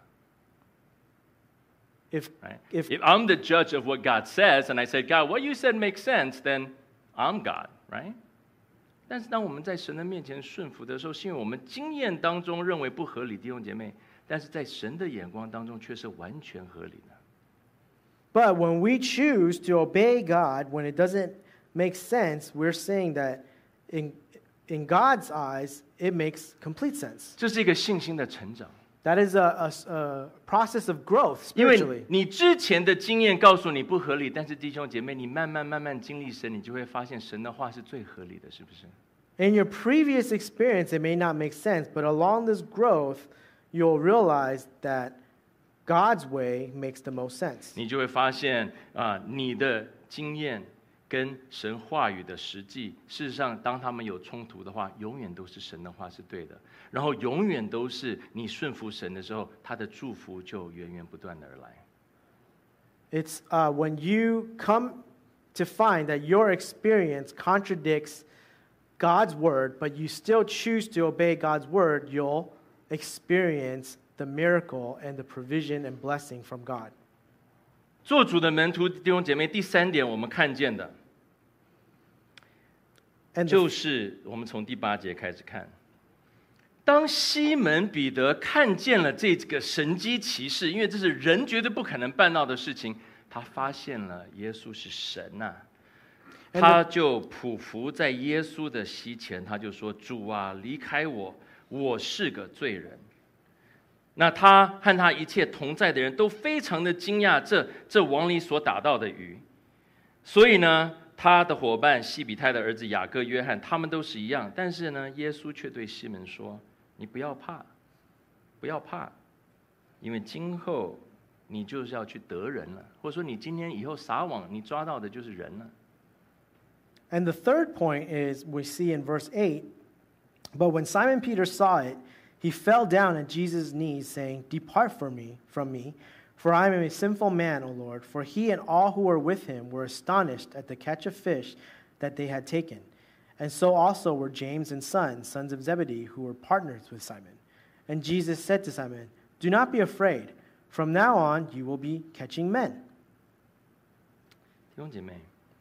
If, Right? if, If I'm the judge of what God says, and I said, God, what you said makes sense, then I'm God, right? 但是当我们在神的面前顺服的时候，是因为我们经验当中认为不合理，弟兄姐妹，但是在神的眼光当中却是完全合理的。 but when we choose to obey God, when it doesn't make sense, we're saying that in, in God's eyes, it makes complete sense. 这是一个信心的成长， That is a, a, a process of growth 因为 spiritually. 你之前的经验告诉你不合理，但是弟兄姐妹，你慢慢慢慢经历神，你就会发现神的话是最合理的，是不是？ In your previous experience, it may not make sense, but along this growth, you'll realize that God's way makes the most sense. 你就会发现啊、你的经验跟神话语的实际，事实上，当他们有冲突的话，永远都是神的话是对的，然后永远都是你顺服神的时候，他的祝福就源源不断的而来。 It's uh, when you come to find that your experience contradicts God's word, but you still choose to obey God's word, you'll experience the miracle and the provision and blessing from God. 做主的门徒弟兄姐妹，第三点我们看见的， And the 就是我们从第八节开始看。当西门彼得看见了这个神迹奇事，因为这是人绝对不可能办到的事情，他发现了耶稣是神呐、 And 他就匍匐在耶稣的膝前，他就说：“主啊，离开我，我是个罪人。”那他和他一切同在的人都非常的惊讶这，这网里所打到的鱼。 所以呢，他的伙伴西比泰的儿子雅各、约翰，他们都是一样。但是呢，耶稣却对西门说：“你不要怕，不要怕，因为今后你就是要去得人了，或者说你今天以后撒网，你抓到的就是人了。” And the third point is we see in verse eight, but when Simon Peter saw it, he fell down at Jesus' knees, saying, "Depart from me, from me, for I am a sinful man, O Lord." For he and all who were with him were astonished at the catch of fish that they had taken. And so also were James and sons, sons of Zebedee, who were partners with Simon. And Jesus said to Simon, "Do not be afraid. From now on you will be catching men." 弟兄姐妹，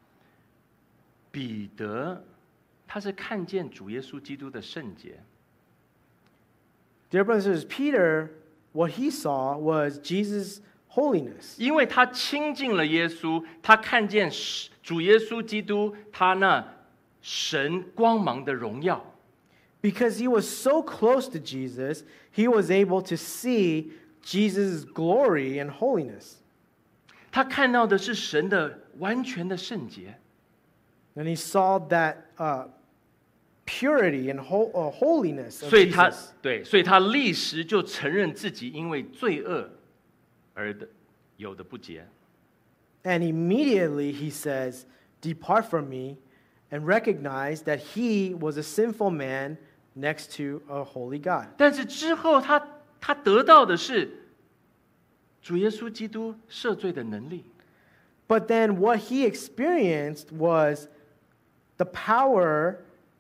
彼得他是看见主耶稣基督的圣洁。 Dear brothers and sisters, Peter, what he saw was Jesus' holiness. 因为他亲近了耶稣，他看见主耶稣基督他那神光芒的荣耀。 Because he was so close to Jesus, he was able to see Jesus' glory and holiness. 他看到的是神的完全的圣洁。 And he saw that uh, purity and ho- uh, holiness of 所以他 Jesus. 对，所以他立时就承认自己因为罪恶而的有的不洁。 And immediately he says, "Depart from me," and recognized that he was a sinful man next to a holy God. 但是之后他他得到的是主耶稣基督赦罪的能力。 But then what he experienced was the power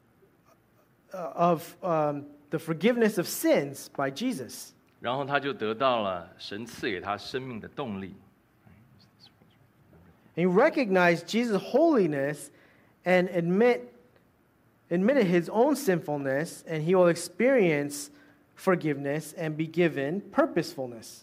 of um, the forgiveness of sins by Jesus. 然后他就得到了神赐给他生命的动力。 And he recognized Jesus' holiness and admit, admitted his own sinfulness, and he will experience forgiveness and be given purposefulness.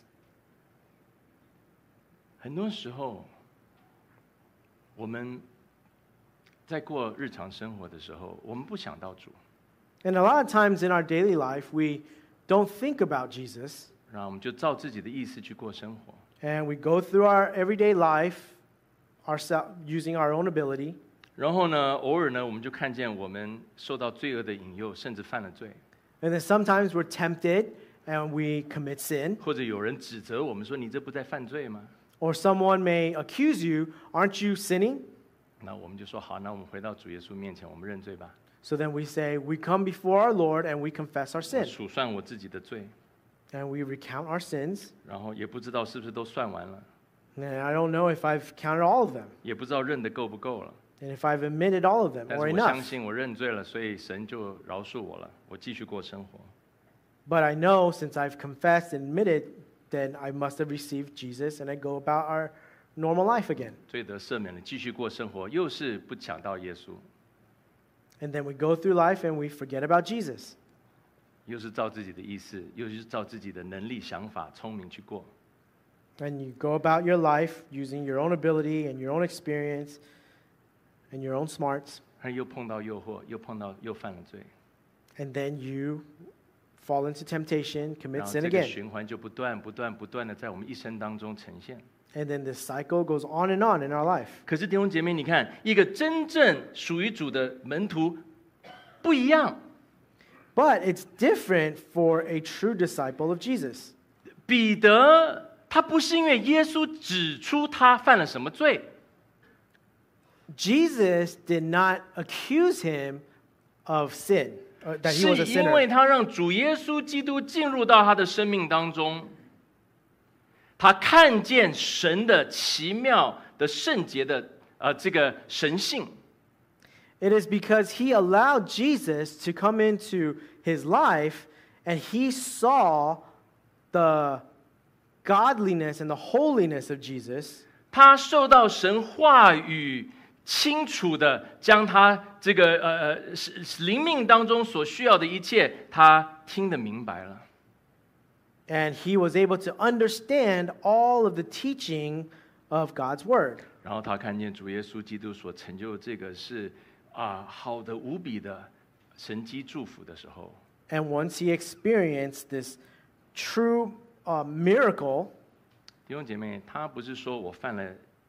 很多时候，我们在过日常生活的时候，我们不想到主， And a lot of times in our daily life, we don't think about Jesus, 然后我们就照自己的意思去过生活。 and we go through our everyday life ourselves using our own ability. 然后呢，偶尔呢，我们就看见我们受到罪恶的引诱，甚至犯了罪， And then sometimes we're tempted and we commit sin, 或者有人指责我们说：“你这不在犯罪吗 or someone may accuse you, "Aren't you sinning?" 那我们就说：“好，那我们回到主耶稣面前，我们认罪吧。 So then we say, we come before our Lord and we confess our 我 sin, 数算我自己的罪， and we recount our sins. 然后也不知道是不是都算完了， And I don't know if I've counted all of them, 也不知道认的够不够了。 and if I've admitted all of them 但 or 是我相 enough. 信我认罪了，所以神就饶恕我了，我继续过生活。 But I know since I've confessed and admitted, then I must have received Jesus, and I go about our normal life again. 罪得赦免了，继续过生活，又是不想到耶稣， And then we go through life and we forget about Jesus. 又是照自己的意思，又是照自己的能力、想法、聪明去过。 And you go about your life using your own ability and your own experience and your own smarts. 但又碰到诱惑，又碰到又犯了罪， And then you fall into temptation, 然 commit 后 sin 这个 again. 循环就不断、不断、不断的在我们一生当中呈现。 And then this cycle goes on and on in our life. 可是弟兄姐妹，你看，一个真正属于主的门徒不一样。 But it's different for a true disciple of Jesus. 彼得他不是因为耶稣指出他犯了什么罪， Jesus did not accuse him of sin, uh, that he was a 是因为 sinner. 他让主耶稣基督进入到他的生命当中，他看见神的奇妙的圣洁的呃这个神性， It is because he allowed Jesus to come into his life and he saw the godliness and the holiness of Jesus. 他受到神话语清楚的将他这个呃呃是灵命当中所需要的一切，他听得明白了。 And he was able to understand all of the teaching of God's word. 然后他看见主耶稣基督所成就的这个是啊好的无比的神迹祝福的时候， And once he experienced this true uh, miracle, 弟兄姐妹，他不是说我犯了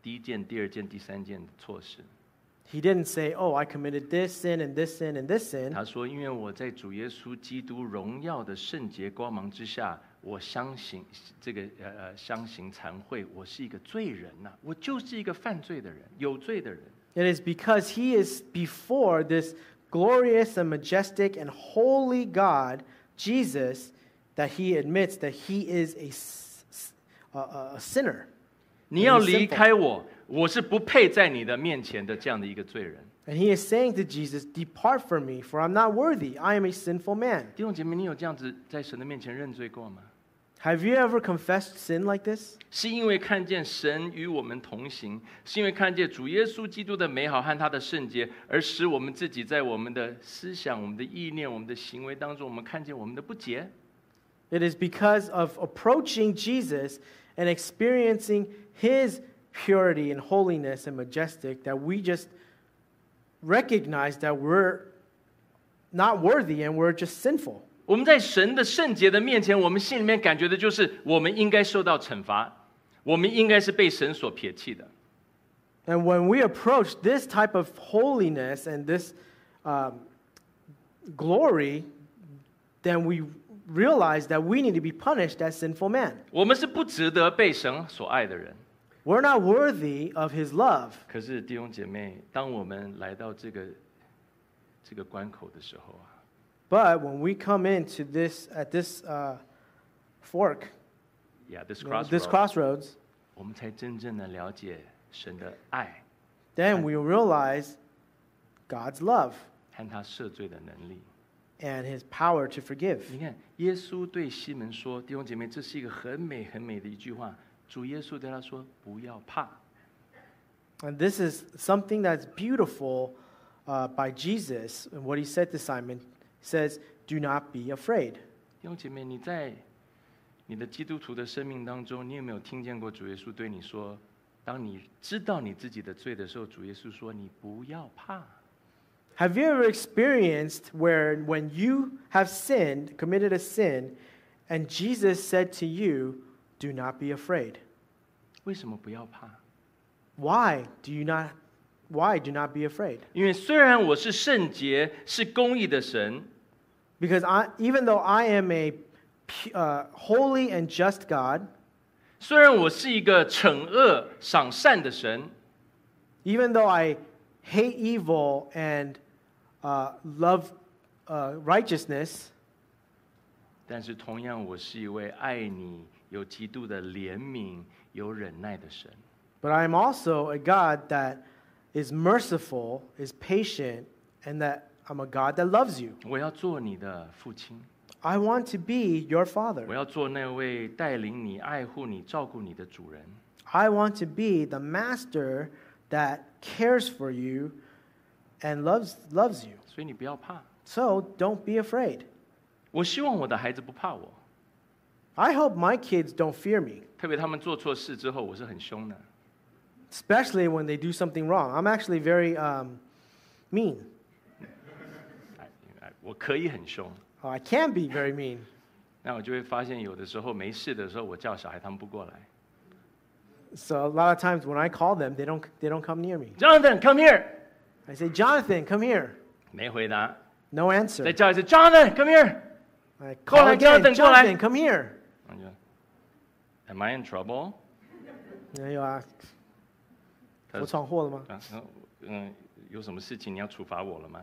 第一件、第二件、第三件的错事。 He didn't say, "Oh, I committed this sin and this sin and this sin." 他说：“因为我在主耶稣基督荣耀的圣洁光芒之下，我相信这个呃呃相形惭愧，我是一个罪人呐、啊，我就是一个犯罪的人，有罪的人。” It is because he is before this glorious and majestic and holy God, Jesus, that he admits that he is a, a, a sinner. 你要离开我，我是不配在你的面前的这样的一个罪人。 And he is saying to Jesus, "Depart from me, for I'm not worthy. I am a sinful man." 弟兄姐妹，你有这样子在神的面前认罪过吗？ Have you ever confessed sin like this? 是因为看见神与我们同行，是因为看见主耶稣基督的美好和他的圣洁，而使我们自己在我们的思想、我们的意念、我们的行为当中，我们看见我们的不洁。 It is because of approaching Jesus and experiencing his purity and holiness and majestic that we just recognize that we're not worthy and we're just sinful. 我们在神的圣洁的面前，我们心里面感觉的就是我们应该受到惩罚，我们应该是被神所撇弃的。 And when we approach this type of holiness and this um, glory, then we realize that we need to be punished as sinful men. 我们是不值得被神所爱的人。 We're not worthy of his love. 可是弟兄姐妹，当我们来到这个这个关口的时候啊， But when we come into this at this uh, fork, yeah, this you know, crossroad, this crossroads, 我们才真正的了解神的爱 then we realize God's love 和他赦罪的能力。 and his power to forgive. 你看，耶稣对西门说：“弟兄姐妹，这是一个很美很美的一句话。”主耶稣对他说：“不要怕。” And this is something that's beautiful uh, by Jesus. And what he said to Simon says, "Do not be afraid." 弟兄姐妹，你在你的基督徒的生命当中，你有没有听见过主耶稣对你说：“当你知道你自己的罪的时候，主耶稣说你不要怕。” Have you ever experienced where when you have sinned, committed a sin, and Jesus said to you, "Do not be afraid"? 为什么不要怕？ Why do you not why do not be afraid? 因为虽然我是圣洁、是公义的神， Because I, even though I am a pu- uh, holy and just God, 虽然我是一个惩恶赏善的神， even though I hate evil and uh, love uh, righteousness, 但是同样我是一位爱你、有极度的怜悯、有忍耐的神。 but I am also a God that is merciful, is patient, and that I'm a God that loves you. 我要做你的父亲， I want to be your 我 father. 要做那位带领你、爱护你、照顾你的主人。 I want to be the master that cares for you and loves, loves you. 所以你不要怕。 So don't be afraid. 我希望我的孩子不怕我， I hope my kids don't fear me, 特别他们做错事之后，我是很凶的。 especially when they do something wrong. I'm actually very um, mean. 哎哎我可以很凶， Oh, I can be very mean. 那我就会发现，有的时候没事的时候，我叫小孩他们不过来。 So a lot of times when I call them, they don't, they don't come near me. Jonathan, come here。 I say, "Jonathan, come here." 没回答， No 再 answer. 叫一次 Jonathan, come here。 I 过 call 来 again, Jonathan，过来。 "Jonathan, come here." 我就 Am I in trouble？ And you ask, 他我闯祸了吗？ 啊嗯嗯，有什么事情你要处罚我了吗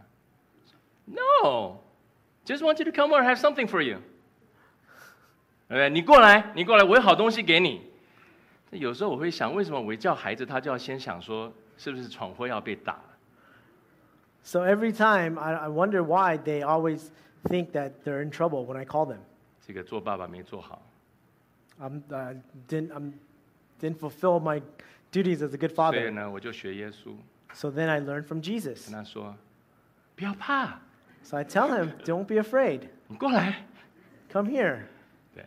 ？No, just want you to come over, have something for you。对不对？你过来，你过来，我有好东西给你。有时候我会想，为什么我一叫孩子，他就要先想说，是不是闯祸要被打？ So every time I, I wonder why they always think that they're in trouble when I call them. 这个做爸爸没做好， I'm, uh, didn't, I'm, didn't fulfill my duties as a good 所以 father. 呢，我就学耶稣， So then I learned from 跟 Jesus. 他说，不要怕， So I tell him, "Don't be afraid. 你过来。 Come here." 对，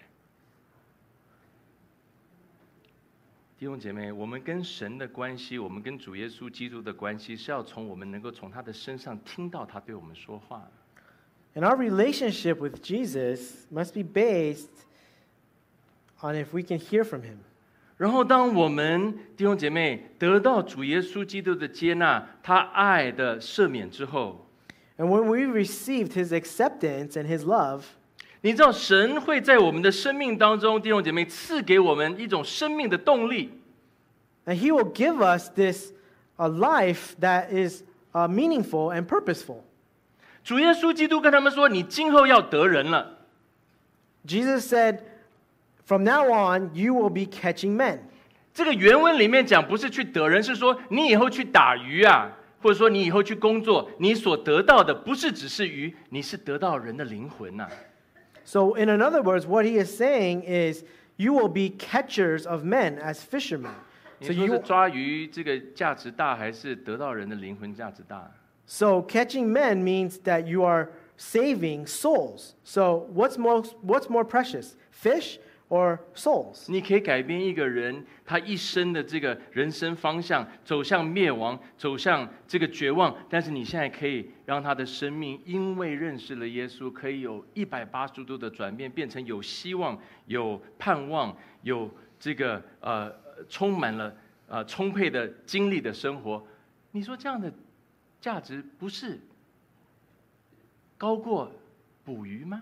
弟兄姐妹，我们跟神的关系，我们跟主耶稣基督的关系，是要从我们能够从他的身上听到他对我们说话。 And our relationship with Jesus must be based on if we can hear from him. 然后，当我们弟兄姐妹得到主耶稣基督的接纳，他爱的赦免之后， And when we received His acceptance and His love, 你知道神会在我们的生命当中，弟兄姐妹赐给我们一种生命的动力。 and He will give us this a life that is uh, meaningful and purposeful. 主耶稣基督跟他们说：“你今后要得人了。” Jesus said, "From now on, you will be catching men." 这个原文里面讲不是去得人，是说你以后去打鱼啊，或者说你以后去工作，你所得到的不是只是鱼，你是得到人的灵魂呐、啊。 So, in other words, what He is saying is, you will be catchers of men as fishermen. 你 So 说是 you, 抓鱼这个价值大，还是得到人的灵魂价值大？ so catching men means that you are saving souls. So, what's most what's more precious, fish or souls? 你可以改变一个人他一生的这个人生方向，走向灭亡，走向这个绝望。但是你现在可以让他的生命，因为认识了耶稣，可以有一百八十度的转变，变成有希望、有盼望、有这个呃充满了呃充沛的精力的生活。你说这样的价值不是高过捕鱼吗？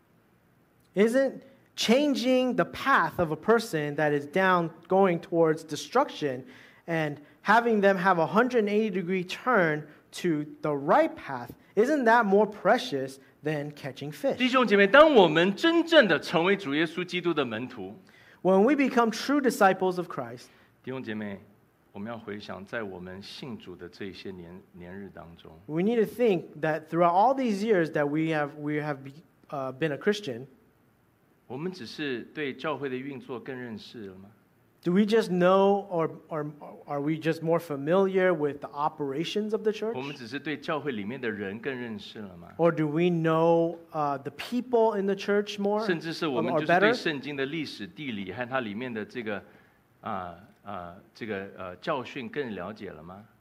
Isn't changing the path of a person that is down going towards destruction and having them have a one hundred eighty degree turn to the right path, isn't that more precious than catching 弟 fish? 兄姐妹，当我们真正的成为主耶稣基督的门徒， When we become true disciples of Christ, 弟兄姐妹，我们要回想在我们信主的这些年年日当中， we need to think that throughout all these years that we have we have be, uh, been a Christian, 我们只是对教会的运作更认识了吗？ do we just know or, or are we just more familiar with the operations of the church? 我们只是对教会里面的人更认识了吗？ Or do we know uh, the people in the church more 甚至是我 or, 们 or 就是对 better? 圣经的历史、地理和它里面的这个啊啊、这个呃教训更了解了吗？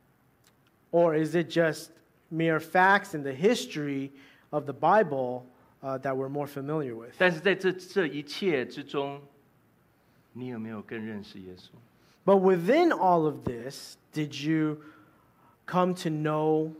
Or is it just mere facts in the history of the Bible uh, that we're more familiar with? 但是在这这一切之中，你有没有更认识耶稣？ But within all of this, did you come to know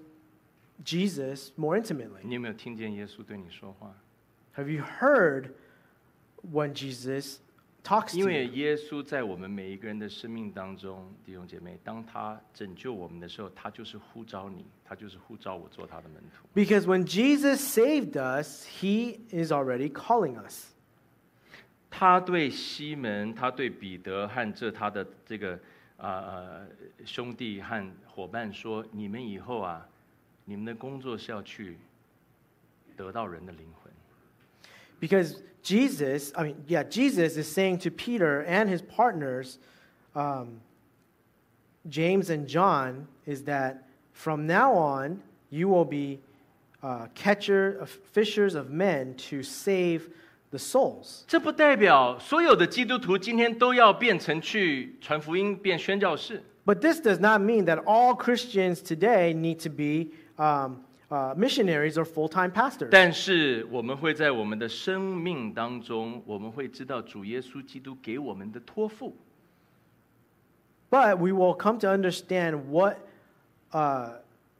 Jesus more intimately? 你有没有听见耶稣对你说话？ Have you heard when Jesus talks 因 to 为 you? 耶稣在我们每一个人的生命当中，弟兄姐妹，当他拯救我们的时候，他就是呼召你，他就是呼召我做他的门徒。 Because when Jesus saved us, he is already calling us. 他对西门，他对彼得和这他的这个啊呃兄弟和伙伴说：“你们以后啊，你们的工作是要去得到人的灵魂。” Because Jesus, I mean, yeah, Jesus is saying to Peter and his partners, um, James and John, is that from now on, you will be uh, catcher of fishers of men to save the souls. 这不代表所有的基督徒今天都要变成去传福音、变宣教士。 But this does not mean that all Christians today need to be um, uh, missionaries or full-time pastors. 但是我们会在我们的生命当中，我们会知道主耶稣基督给我们的托付。 But we will come to understand what uh,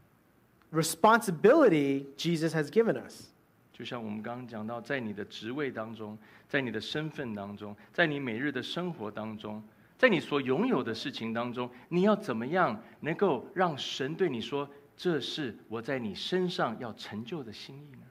responsibility Jesus has given us. 就像我们刚刚讲到，在你的职位当中，在你的身份当中，在你每日的生活当中，在你所拥有的事情当中，你要怎么样能够让神对你说：“这是我在你身上要成就的心意呢？”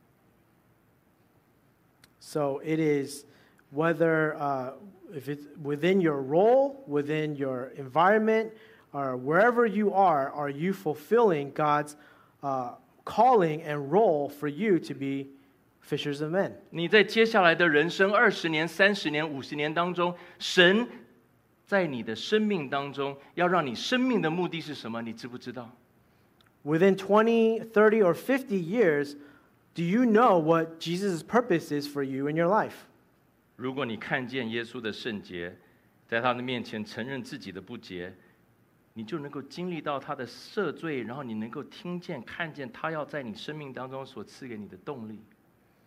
So it is whether uh, if it's within your role, within your environment, or wherever you are, are you fulfilling God's uh, calling and role for you to be fishers of men? 你在接下来的人生二十年、三十年、五十年当中，神在你的生命当中要让你生命的目的是什么？你知不知道？ Within twenty, thirty, or fifty years, do you know what Jesus' purpose is for you in your life? 如果你看见耶稣的圣洁，在他的面前承认自己的不洁，你就能够经历到他的赦罪，然后你能够听见、看见他要在你生命当中所赐给你的动力。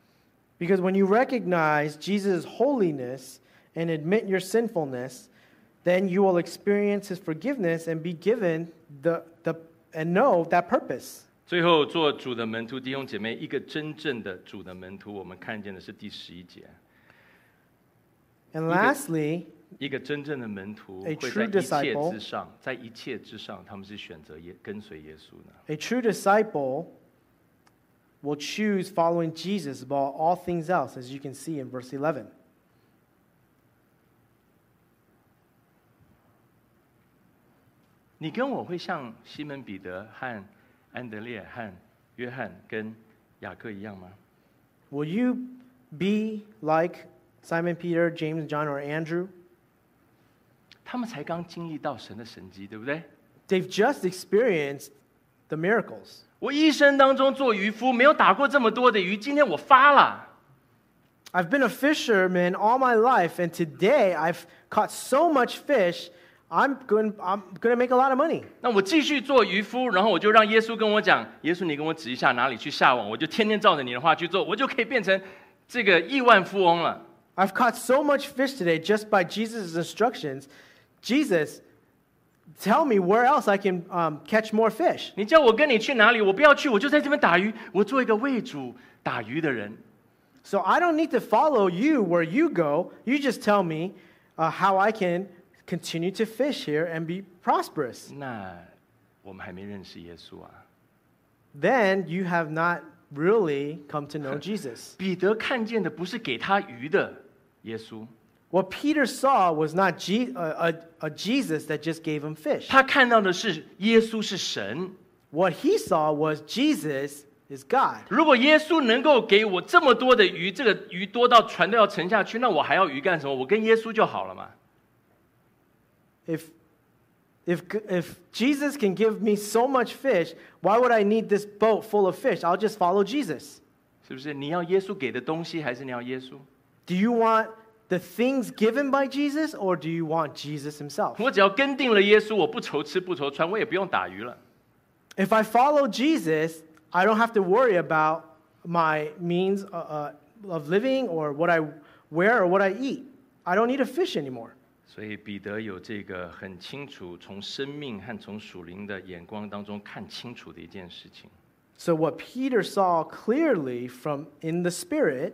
Because when you recognize Jesus' holiness and admit your sinfulness, then you will experience His forgiveness and be given the, the and know that purpose. 最后，做主的门徒，弟兄姐妹，一个真正的主的门徒，我们看见的是第十一节。 And lastly, 一个真正的门徒 A 会 true 在一切 disciple 之上，在一切之上，他们是选择耶跟随耶稣的。 a true disciple will choose following Jesus above all things else, as you can see in verse eleven. 你跟我会像西门彼得和安德烈和约翰跟雅各一样吗？ Will you be like Simon Peter, James, John, or Andrew? 他们才刚经历到神的神迹，对不对？ They've just experienced the miracles. 我一生当中做渔夫，没有打过这么多的鱼，今天我发了。 I've been a fisherman all my life, and today I've caught so much fish, I'm going, I'm going to make a lot of money. 那我继续做渔夫，然后我就让耶稣跟我讲，耶稣你跟我指一下哪里去下网，我就天天照着你的话去做，我就可以变成这个亿万富翁了。 I've caught so much fish today just by Jesus' instructions. Jesus, tell me where else I can um, catch more fish. 你叫我跟你去哪里，我不要去，我就在这边打鱼，我做一个为主打鱼的人。 So I don't need to follow you where you go. You just tell me uh, how I can continue to fish here and be prosperous. 那我们还没认识耶稣啊。 Then you have not really come to know Jesus. 彼得看见的不是给他鱼的耶稣， What Peter saw was not Je- a, a, a Jesus that just gave him fish. 他看到的是耶稣是神。 What he saw was Jesus is God. 如果耶稣能够给我这么多的鱼，这个鱼多到船都要沉下去，那我还要鱼干什么？我跟耶稣就好了嘛。 If, if, if Jesus can give me so much fish, why would I need this boat full of fish? I'll just follow Jesus. 是不是？你要耶稣给的东西，还是你要耶稣？ Do you want the things given by Jesus, or do you want Jesus himself? 我只要跟定了耶稣，我不愁吃不愁穿，我也不用打鱼了。 If I follow Jesus, I don't have to worry about my means uh, uh, of living or what I wear or what I eat. I don't need to fish anymore. 所以彼得有这个很清楚，从生命和从属灵的眼光当中看清楚的一件事情。 So what Peter saw clearly from in the Spirit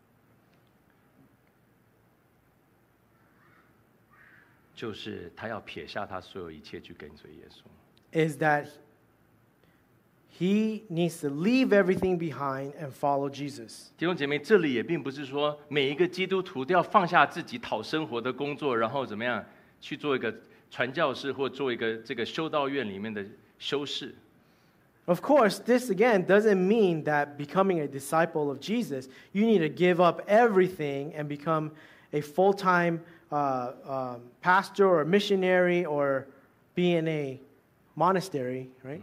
就是他要撇下他所有一切去跟随耶稣。 is that he needs to leave everything behind and follow Jesus. 弟兄姐妹，这里也并不是说每一个基督徒都要放下自己讨生活的工作，然后怎么样去做一个传教士或做一个这个修道院里面的修士。 Of course, this again doesn't mean that becoming a disciple of Jesus, you need to give up everything and become a full-time uh, um, pastor or missionary or be in a monastery, right?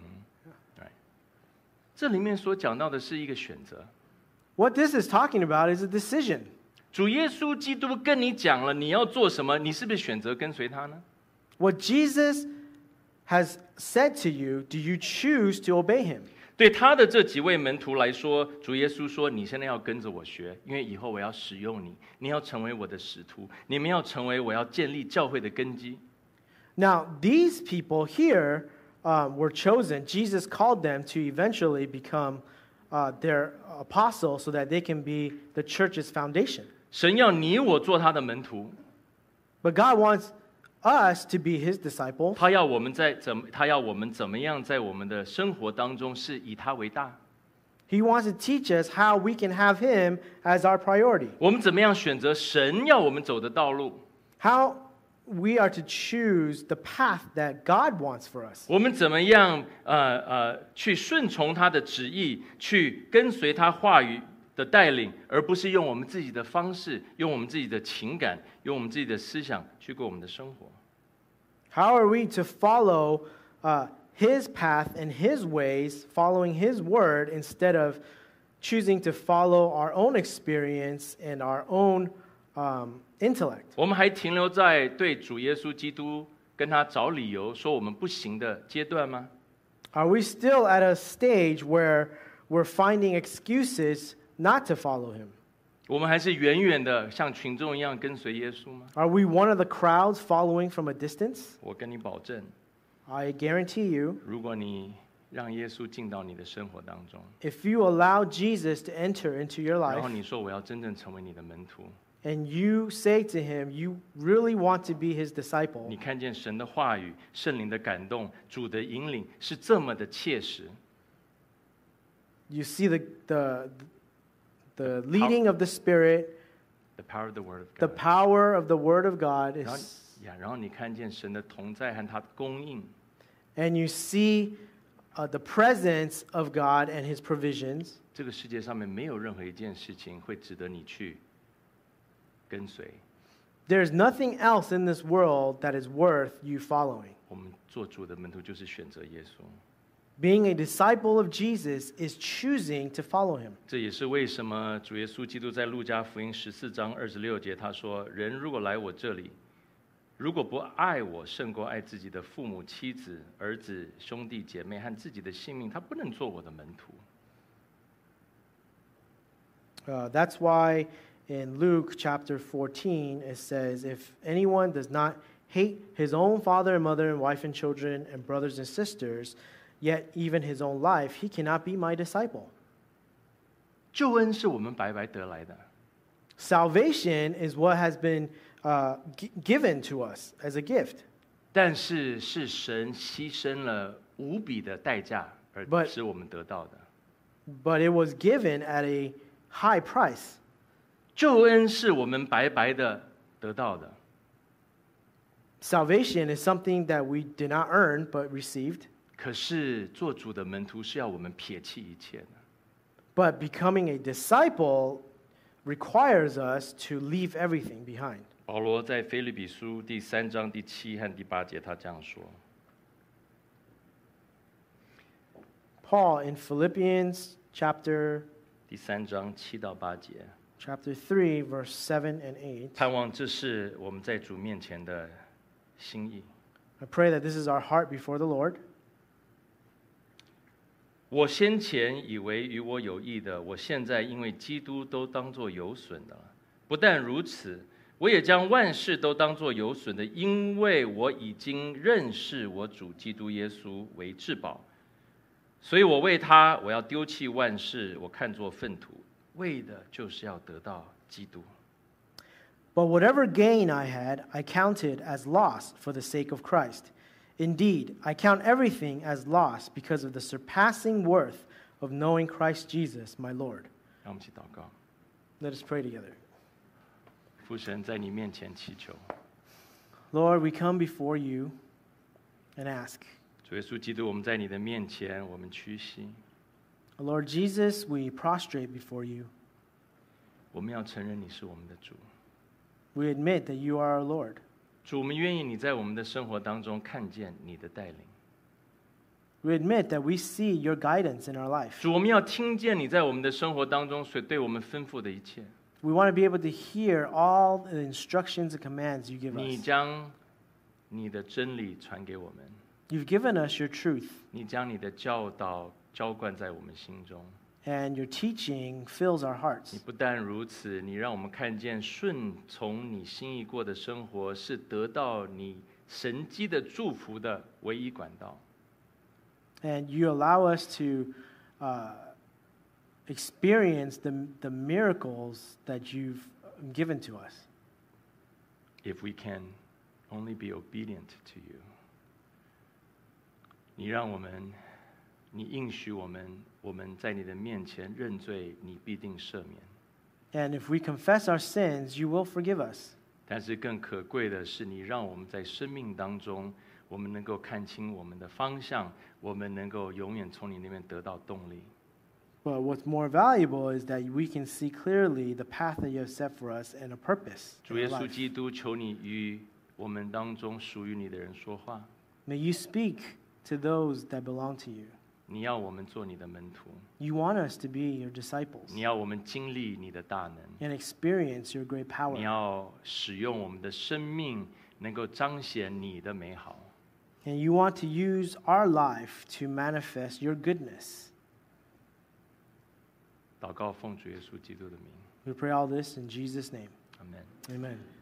这里面所讲到的是一个选择。 What this is talking about is a decision. 主耶稣基督跟你讲了你要做什么，你是不是选择跟随他呢？ What Jesus has said to you, do you choose to obey him? 对他的这几位门徒来说，主耶稣说：“你现在要跟着我学，因为以后我要使用你，你要成为我的使徒，你们要成为我要建立教会的根基。” Now, these people here um, were chosen. Jesus called them to eventually become uh, their apostles so that they can be the church's foundation. 神要你我做他的门徒， But God wants us to be his disciple. 他要我们在怎么，他要我们怎么样在我们的生活当中是以他为大。 He wants to teach us how we can have him as our priority. 我们怎么样选择神要我们走的道路？ How we are to choose the path that God wants for us. 我们怎么样呃呃去顺从他的旨意，去跟随他话语的带领，而不是用我们自己的方式，用我们自己的情感，用我们自己的思想去过我们的生活。 How are we to follow uh, his path and his ways, following his word, instead of choosing to follow our own experience and our own um, intellect? 我们还停留在对主耶稣基督跟他找理由说我们不行的阶段吗？ Are we still at a stage where we're finding excuses not to follow him? 我们还是远远的像群众一样跟随耶稣吗？ Are we one of the crowds following from a distance? 我跟你保证， I guarantee you, 如果你让耶稣进到你的生活当中， if you allow Jesus to enter into your 然后 life 你说我要真正成为你的门徒， and you say to him, you really want to be his disciple, 你看见神的话语、圣灵的感动、主的引领是这么的切实， you see the, the, the leading of the Spirit, The power of the word of the God。 power of the Word of God, 然后 is, 呀，然后你看见神的同在和他的供应， and you see uh, the presence of God and his provisions. 这个世界上面没有任何一件事情会值得你去跟随。 There's nothing else in this world that is worth you following. 我们做主的门徒就是选择耶稣。 Being a disciple of Jesus is choosing to follow him. 这也是为什么主耶稣基督在路加福音十四章二十六节他说：“人如果来我这里，如果不爱我胜过爱自己的父母、妻子、儿子、兄弟姐妹和自己的性命，他不能做我的门徒。” Uh, that's why in Luke chapter fourteen it says, if anyone does not hate his own father and mother and wife and children and brothers and sisters, yet even his own life, he cannot be my disciple. 救恩是我们白白得来的， Salvation is what has been uh, g- given to us as a gift. 但是是神牺牲了无比的代价而 But- 使我们得到的。 But it was given at a high price. 救恩是我们白白的得到的， Salvation is something that we did not earn but received. 可是做主的门徒是要我们撇弃一切的。 But becoming a disciple requires us to leave everything behind. 保罗在腓立比书第三章第七和第八节，他这样说： Paul in Philippians chapter 第三章七到八节， chapter three verse seven and eight. 盼望这是我们在主面前的心意。 I pray that this is our heart before the Lord. 我先前以为与我有益的，我现在因为基督都当作有损的了。不但如此，我也将万事都当作有损的，因为我已经认识我主基督耶稣为至宝。所以我为他，我要丢弃万事，我看作粪土，为的就是要得到基督。 But whatever gain I had, I counted as loss for the sake of Christ. Indeed, I count everything as loss because of the surpassing worth of knowing Christ Jesus, my Lord. 让我们一起祷告， Let us pray together. 父神在你面前祈求， Lord, we come before you and ask. 主耶稣基督，我们在你的面前，我们屈膝， Lord Jesus, we prostrate before you. 我们要承认你是我们的主。 We admit that you are our Lord. 主，我们愿意你在我们的生活当中看见你的带领。 We admit that we see your guidance in our life. 主，我们要听见你在我们的生活当中所对我们吩咐的一切。 We want to be able to hear all the instructions and commands you give 你 us. 将你的真理传给我们， You've given us your truth, 你将你的教导浇灌在我们心中。 and your teaching fills our 你 hearts. 不但如此，你让我们看见顺从你心意过的生活是得到你神机的祝福的唯一管道。 And you allow us to uh, experience the, the miracles that you've given to us. If we can only be obedient to you， 你让我们，你应许我们，我们在你的面前认罪，你必定赦免。 And if we confess our sins, you will forgive us. 但是更可贵的是，你让我们在生命当中，我们能够看清我们的方向，我们能够永远从你那边得到动力。 But what's more valuable is that we can see clearly the path that you have set for us and a purpose 主 in 耶 our 稣 life. 基督，求你与我们当中属于你的人说话。 May you speak to those that belong to you. 你要我们做你的门徒， You want us to be your disciples 你要我们经历你的大能， and experience your great 你 power. 要使用我们的生命，能够彰显你的美好。 And you want to use our life to manifest your goodness. 祷告奉主耶稣基督的名。 We pray all this in Jesus' name. Amen. Amen.